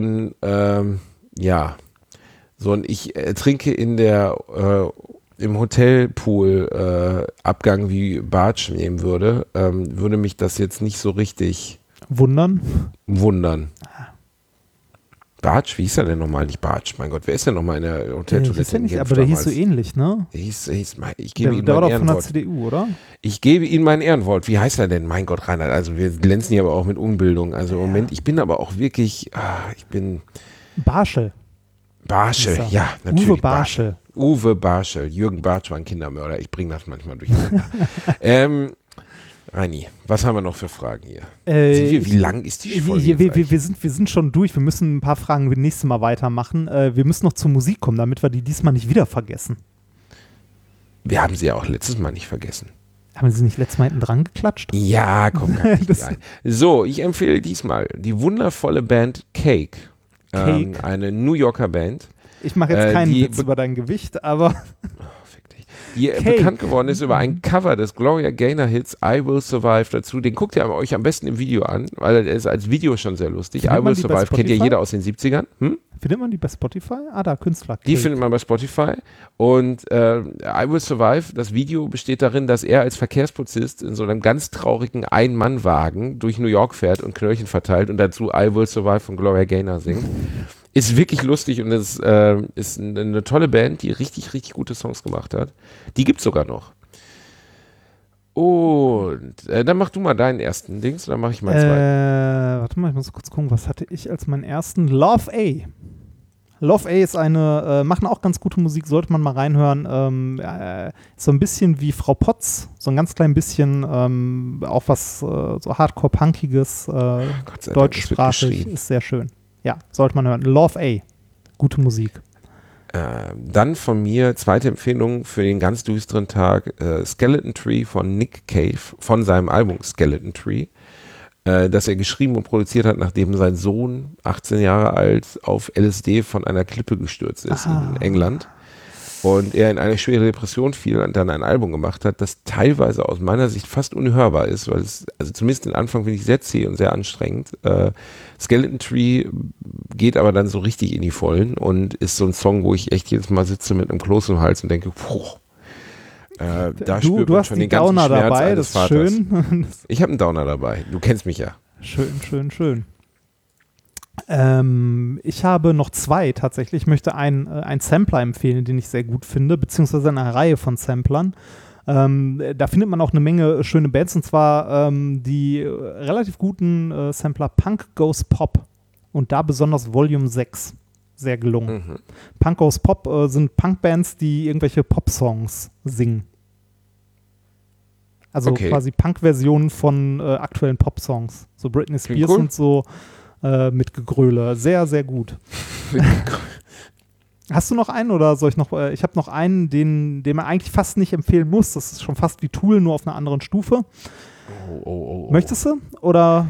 Speaker 4: ich trinke im Hotelpool Abgang wie Bartsch nehmen würde, würde mich das jetzt nicht so richtig
Speaker 5: wundern.
Speaker 4: Bartsch, wie hieß er denn nochmal? Nicht Bartsch, mein Gott, wer ist denn nochmal in der Hoteltoilette?
Speaker 5: Aber der hieß so ähnlich, ne?
Speaker 4: Ich gebe ihm
Speaker 5: der war
Speaker 4: mein
Speaker 5: doch von der
Speaker 4: Ehrenwort.
Speaker 5: CDU, oder?
Speaker 4: Ich gebe Ihnen mein Ehrenwort. Wie heißt er denn? Mein Gott, Reinhard, also wir glänzen hier aber auch mit Unbildung. Also im Moment, ich bin aber auch wirklich,
Speaker 5: Barschel.
Speaker 4: Barschel, ja, natürlich.
Speaker 5: Uwe Barschel.
Speaker 4: Uwe Barschel. Jürgen Bartsch war ein Kindermörder. Ich bringe das manchmal durch. Reini, was haben wir noch für Fragen hier? Wie lang ist die Folge?
Speaker 5: Wir sind schon durch. Wir müssen ein paar Fragen nächstes Mal weitermachen. Wir müssen noch zur Musik kommen, damit wir die diesmal nicht wieder vergessen.
Speaker 4: Wir haben sie ja auch letztes Mal nicht vergessen.
Speaker 5: Haben Sie nicht letztes Mal hinten dran geklatscht?
Speaker 4: Ja, komm, gar nicht rein. So, ich empfehle diesmal die wundervolle Band Cake. Eine New Yorker Band.
Speaker 5: Ich mache jetzt keinen Witz über dein Gewicht, aber...
Speaker 4: Die bekannt geworden ist über ein Cover des Gloria Gaynor Hits I Will Survive dazu. Den guckt ihr euch am besten im Video an, weil er ist als Video schon sehr lustig. I Will Survive kennt ja jeder aus den 70ern.
Speaker 5: Findet man die bei Spotify? Da, Künstler.
Speaker 4: Die findet man bei Spotify. Und I Will Survive, das Video besteht darin, dass er als Verkehrspolizist in so einem ganz traurigen Ein-Mann-Wagen durch New York fährt und Knöllchen verteilt und dazu I Will Survive von Gloria Gaynor singt. Ist wirklich lustig und es ist eine tolle Band, die richtig, richtig gute Songs gemacht hat. Die gibt's sogar noch. Und dann mach du mal deinen ersten Dings, dann mache ich meinen zweiten.
Speaker 5: Warte mal, ich muss kurz gucken, was hatte ich als meinen ersten? Love A. Love A ist machen auch ganz gute Musik, sollte man mal reinhören. So ein bisschen wie Frau Potz, so ein ganz klein bisschen, auch was so Hardcore-Punkiges, deutschsprachig, ist sehr schön. Ja, sollte man hören. Love A. Gute Musik.
Speaker 4: Dann von mir zweite Empfehlung für den ganz düsteren Tag: Skeleton Tree von Nick Cave, von seinem Album Skeleton Tree, das er geschrieben und produziert hat, nachdem sein Sohn, 18 Jahre alt, auf LSD von einer Klippe gestürzt ist in England. Und er in eine schwere Depression fiel und dann ein Album gemacht hat, das teilweise aus meiner Sicht fast unhörbar ist, weil es, also zumindest den Anfang finde ich sehr zäh und sehr anstrengend. Skeleton Tree geht aber dann so richtig in die Vollen und ist so ein Song, wo ich echt jedes Mal sitze mit einem Kloß im Hals und denke, da spürt man schon den ganzen Schmerz
Speaker 5: dabei,
Speaker 4: eines
Speaker 5: das ist
Speaker 4: Vaters.
Speaker 5: Schön.
Speaker 4: Ich habe einen Downer dabei, du kennst mich ja.
Speaker 5: Schön. Ich habe noch zwei tatsächlich. Ich möchte einen Sampler empfehlen, den ich sehr gut finde, beziehungsweise eine Reihe von Samplern. Da findet man auch eine Menge schöne Bands, und zwar die relativ guten Sampler Punk Goes Pop und da besonders Volume 6. Sehr gelungen. Punk Goes Pop sind Punkbands, die irgendwelche Pop-Songs singen. Also quasi Punk-Versionen von aktuellen Pop-Songs. So Britney Spears und so mit Gegröle. Sehr, sehr gut. Hast du noch einen oder soll ich noch? Ich habe noch einen, den man eigentlich fast nicht empfehlen muss. Das ist schon fast wie Tool, nur auf einer anderen Stufe.
Speaker 4: Oh.
Speaker 5: Möchtest du? Oder?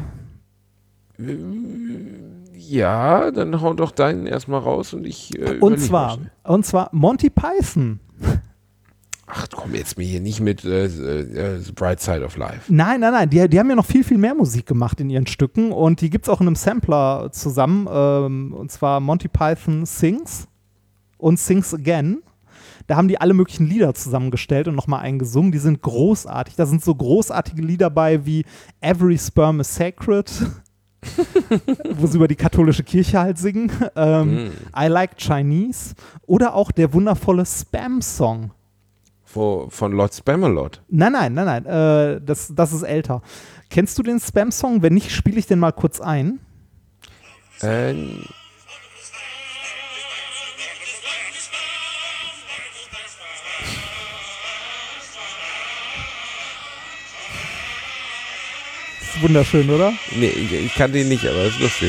Speaker 4: Ja, dann hau doch deinen erstmal raus und ich
Speaker 5: und zwar Monty Python.
Speaker 4: Ach komm, jetzt mir hier nicht mit The Bright Side of Life.
Speaker 5: Nein. Die haben ja noch viel, viel mehr Musik gemacht in ihren Stücken und die gibt es auch in einem Sampler zusammen. Und zwar Monty Python Sings und Sings Again. Da haben die alle möglichen Lieder zusammengestellt und nochmal eingesungen. Die sind großartig. Da sind so großartige Lieder bei wie Every Sperm is Sacred, wo sie über die katholische Kirche halt singen. I Like Chinese oder auch der wundervolle Spam-Song.
Speaker 4: Von Lord Spamalot?
Speaker 5: Nein. Das ist älter. Kennst du den Spam-Song? Wenn nicht, spiele ich den mal kurz ein. Ist wunderschön, oder?
Speaker 4: Nee, ich kannte ihn nicht, aber das ist lustig.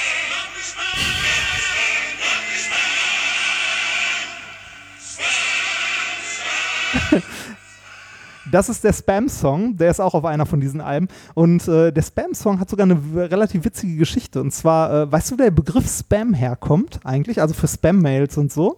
Speaker 5: Das ist der Spam-Song, der ist auch auf einer von diesen Alben. Und der Spam-Song hat sogar eine relativ witzige Geschichte. Und zwar, weißt du, wo der Begriff Spam herkommt eigentlich? Also für Spam-Mails und so?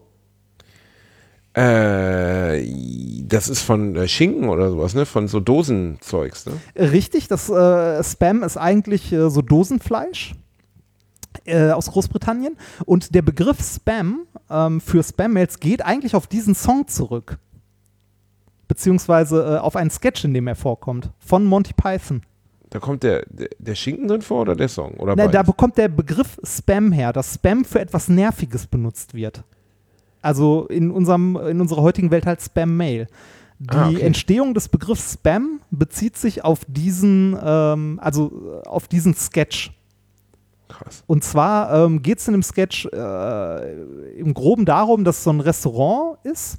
Speaker 4: Das ist von Schinken oder sowas, ne? Von so Dosenzeugs, ne?
Speaker 5: Richtig, das Spam ist eigentlich so Dosenfleisch aus Großbritannien. Und der Begriff Spam für Spam-Mails geht eigentlich auf diesen Song zurück. Beziehungsweise auf einen Sketch, in dem er vorkommt, von Monty Python.
Speaker 4: Da kommt der Schinken drin vor oder der Song? Oder
Speaker 5: Na, da
Speaker 4: beides?
Speaker 5: bekommt der Begriff Spam her, dass Spam für etwas Nerviges benutzt wird. Also in unserer heutigen Welt halt Spam-Mail. Die
Speaker 4: okay.
Speaker 5: Entstehung des Begriffs Spam bezieht sich auf diesen Sketch.
Speaker 4: Krass.
Speaker 5: Und zwar geht es in dem Sketch im Groben darum, dass so ein Restaurant ist,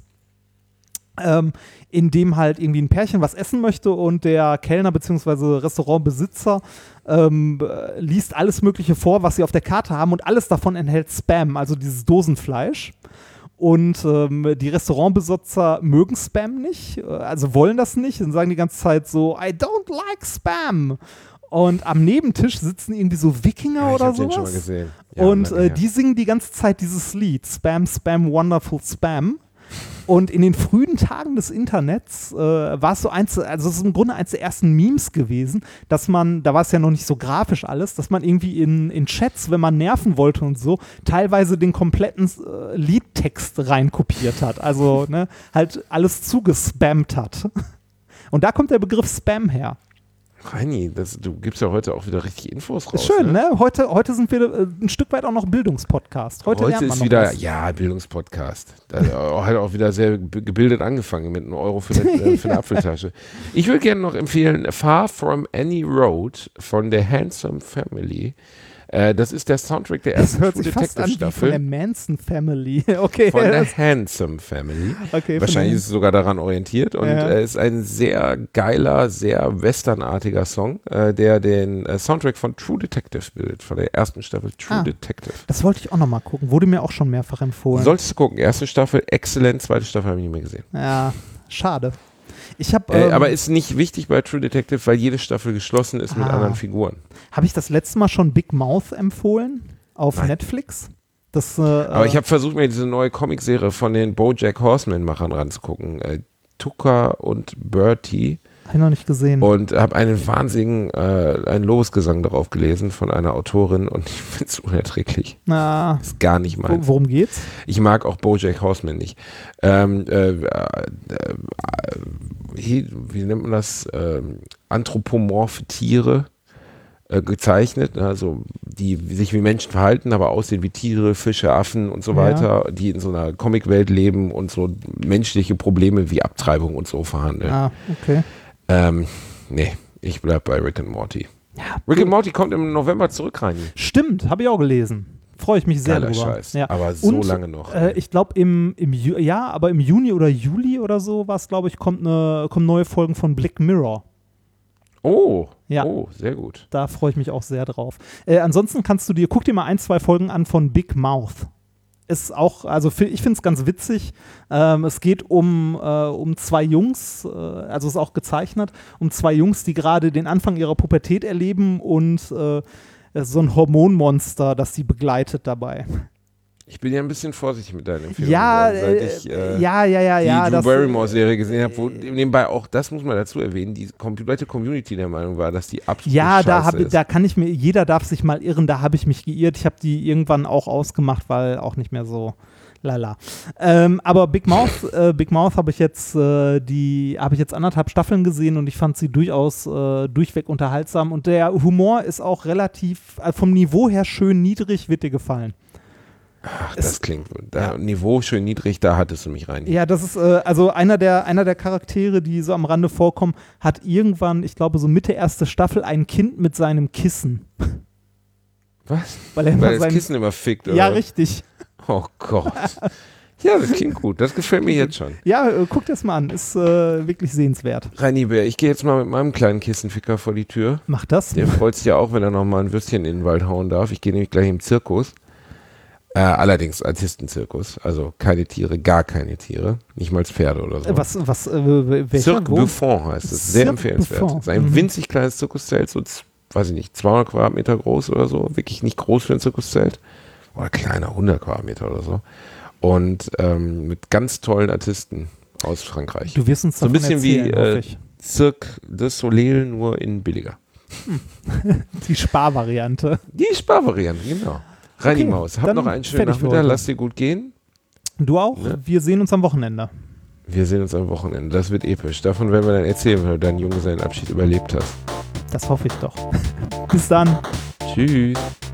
Speaker 5: in dem halt irgendwie ein Pärchen was essen möchte und der Kellner bzw. Restaurantbesitzer liest alles Mögliche vor, was sie auf der Karte haben und alles davon enthält Spam, also dieses Dosenfleisch. Und die Restaurantbesitzer mögen Spam nicht, also wollen das nicht und sagen die ganze Zeit so, I don't like Spam. Und am Nebentisch sitzen irgendwie so Wikinger oder sowas. Ich hab den schon mal gesehen. Ja, und die singen die ganze Zeit dieses Lied, Spam, Spam, Wonderful Spam. Und in den frühen Tagen des Internets war es so es ist im Grunde eins der ersten Memes gewesen, dass man, da war es ja noch nicht so grafisch alles, dass man irgendwie in Chats, wenn man nerven wollte und so, teilweise den kompletten Liedtext reinkopiert hat. Also halt alles zugespammt hat. Und da kommt der Begriff Spam her.
Speaker 4: Reini, du gibst ja heute auch wieder richtig Infos raus.
Speaker 5: Ist schön, ne? Heute sind wir ein Stück weit auch noch Bildungspodcast. Heute lernt man
Speaker 4: ist
Speaker 5: noch
Speaker 4: wieder,
Speaker 5: was.
Speaker 4: ja, Bildungspodcast. Hat auch wieder sehr gebildet angefangen mit €1 für eine Apfeltasche. Ich würde gerne noch empfehlen Far From Any Road von der Handsome Family. Das ist der Soundtrack der ersten
Speaker 5: True Detective
Speaker 4: Staffel.
Speaker 5: Von der Manson Family. Okay.
Speaker 4: Von der Handsome Family.
Speaker 5: Okay,
Speaker 4: wahrscheinlich ist es sogar daran orientiert. Und ist ein sehr geiler, sehr westernartiger Song, der den Soundtrack von True Detective bildet. Von der ersten Staffel True Detective.
Speaker 5: Das wollte ich auch nochmal gucken. Wurde mir auch schon mehrfach empfohlen.
Speaker 4: Solltest du gucken. Erste Staffel, exzellent. Zweite Staffel habe ich nicht mehr gesehen.
Speaker 5: Ja, schade.
Speaker 4: Aber ist nicht wichtig bei True Detective, weil jede Staffel geschlossen ist mit anderen Figuren.
Speaker 5: Habe ich das letzte Mal schon Big Mouth empfohlen auf Netflix?
Speaker 4: Aber ich habe versucht, mir diese neue Comicserie von den BoJack Horseman-Machern ranzugucken. Tucker und Bertie.
Speaker 5: Habe ich noch nicht gesehen.
Speaker 4: Und habe einen Lobesgesang darauf gelesen von einer Autorin und ich finde es unerträglich. Ist gar nicht meins.
Speaker 5: Worum geht's?
Speaker 4: Ich mag auch BoJack Horseman nicht. Wie nennt man das? Anthropomorphe Tiere gezeichnet, also die sich wie Menschen verhalten, aber aussehen wie Tiere, Fische, Affen und so weiter, die in so einer Comicwelt leben und so menschliche Probleme wie Abtreibung und so verhandeln.
Speaker 5: Okay.
Speaker 4: Nee, ich bleib bei Rick and Morty.
Speaker 5: Ja,
Speaker 4: Rick and Morty kommt im November zurück, Reini.
Speaker 5: Stimmt, habe ich auch gelesen. Freue ich mich sehr
Speaker 4: Geiler
Speaker 5: drüber.
Speaker 4: Scheiß, aber so und, lange noch.
Speaker 5: Ich glaube im Juni oder Juli oder so was, glaube ich, kommen neue Folgen von Black Mirror.
Speaker 4: Oh, sehr gut.
Speaker 5: Da freue ich mich auch sehr drauf. Ansonsten guck dir mal 1-2 Folgen an von Big Mouth. Ist auch, also ich finde es ganz witzig. Es geht um 2 Jungs, also ist auch gezeichnet, um 2 Jungs, die gerade den Anfang ihrer Pubertät erleben und so ein Hormonmonster, das sie begleitet dabei.
Speaker 4: Ich bin ja ein bisschen vorsichtig mit deinen Empfehlungen.
Speaker 5: Seit ich die
Speaker 4: Drew Barrymore-Serie gesehen habe, wo nebenbei auch, das muss man dazu erwähnen, die komplette Community der Meinung war, dass die absolut scheiße ist.
Speaker 5: Da kann ich jeder darf sich mal irren, da habe ich mich geirrt. Ich habe die irgendwann auch ausgemacht, weil auch nicht mehr so lala. Aber Big Mouth habe ich jetzt 1,5 Staffeln gesehen und ich fand sie durchaus durchweg unterhaltsam und der Humor ist auch relativ, vom Niveau her schön niedrig, wird dir gefallen.
Speaker 4: Ach, das klingt, Niveau schön niedrig, da hattest du mich rein.
Speaker 5: Ja, das ist, also einer der Charaktere, die so am Rande vorkommen, hat irgendwann, ich glaube so Mitte erste Staffel, ein Kind mit seinem Kissen.
Speaker 4: Was?
Speaker 5: Weil er
Speaker 4: das Kissen immer fickt, oder?
Speaker 5: Ja, richtig.
Speaker 4: Oh Gott. Ja, das klingt gut. Das gefällt mir jetzt schon.
Speaker 5: Ja, guck das mal an. Ist wirklich sehenswert.
Speaker 4: Reini Bär, ich gehe jetzt mal mit meinem kleinen Kissenficker vor die Tür.
Speaker 5: Mach das.
Speaker 4: Der freut sich ja auch, wenn er nochmal ein Würstchen in den Wald hauen darf. Ich gehe nämlich gleich im Zirkus. Allerdings Artistenzirkus. Also keine Tiere, gar keine Tiere. Nicht mal Pferde oder so.
Speaker 5: Welcher?
Speaker 4: Cirque
Speaker 5: Wo?
Speaker 4: Buffon heißt es. Sehr
Speaker 5: Cirque
Speaker 4: empfehlenswert.
Speaker 5: Buffon.
Speaker 4: Es ist ein winzig kleines Zirkuszelt, so, weiß ich nicht, 200 Quadratmeter groß oder so. Wirklich nicht groß für ein Zirkuszelt. Oder kleiner, 100 Quadratmeter oder so. Und mit ganz tollen Artisten aus Frankreich.
Speaker 5: Du wirst uns
Speaker 4: so ein
Speaker 5: davon
Speaker 4: bisschen
Speaker 5: erzählen, hoffe
Speaker 4: wie
Speaker 5: ich.
Speaker 4: Cirque du Soleil, nur in billiger.
Speaker 5: Die Sparvariante.
Speaker 4: Die Sparvariante, genau. Reini
Speaker 5: Okay,
Speaker 4: Maus, hab
Speaker 5: dann
Speaker 4: noch einen schönen
Speaker 5: fertig für
Speaker 4: Nachmittag,
Speaker 5: heute.
Speaker 4: lass dir gut gehen.
Speaker 5: Du auch?
Speaker 4: Ne?
Speaker 5: Wir sehen uns am Wochenende.
Speaker 4: Wir sehen uns am Wochenende, das wird episch. Davon werden wir dann erzählen, wenn du deinen Junggesellenabschied überlebt hast.
Speaker 5: Das hoffe ich doch. Bis dann.
Speaker 4: Tschüss.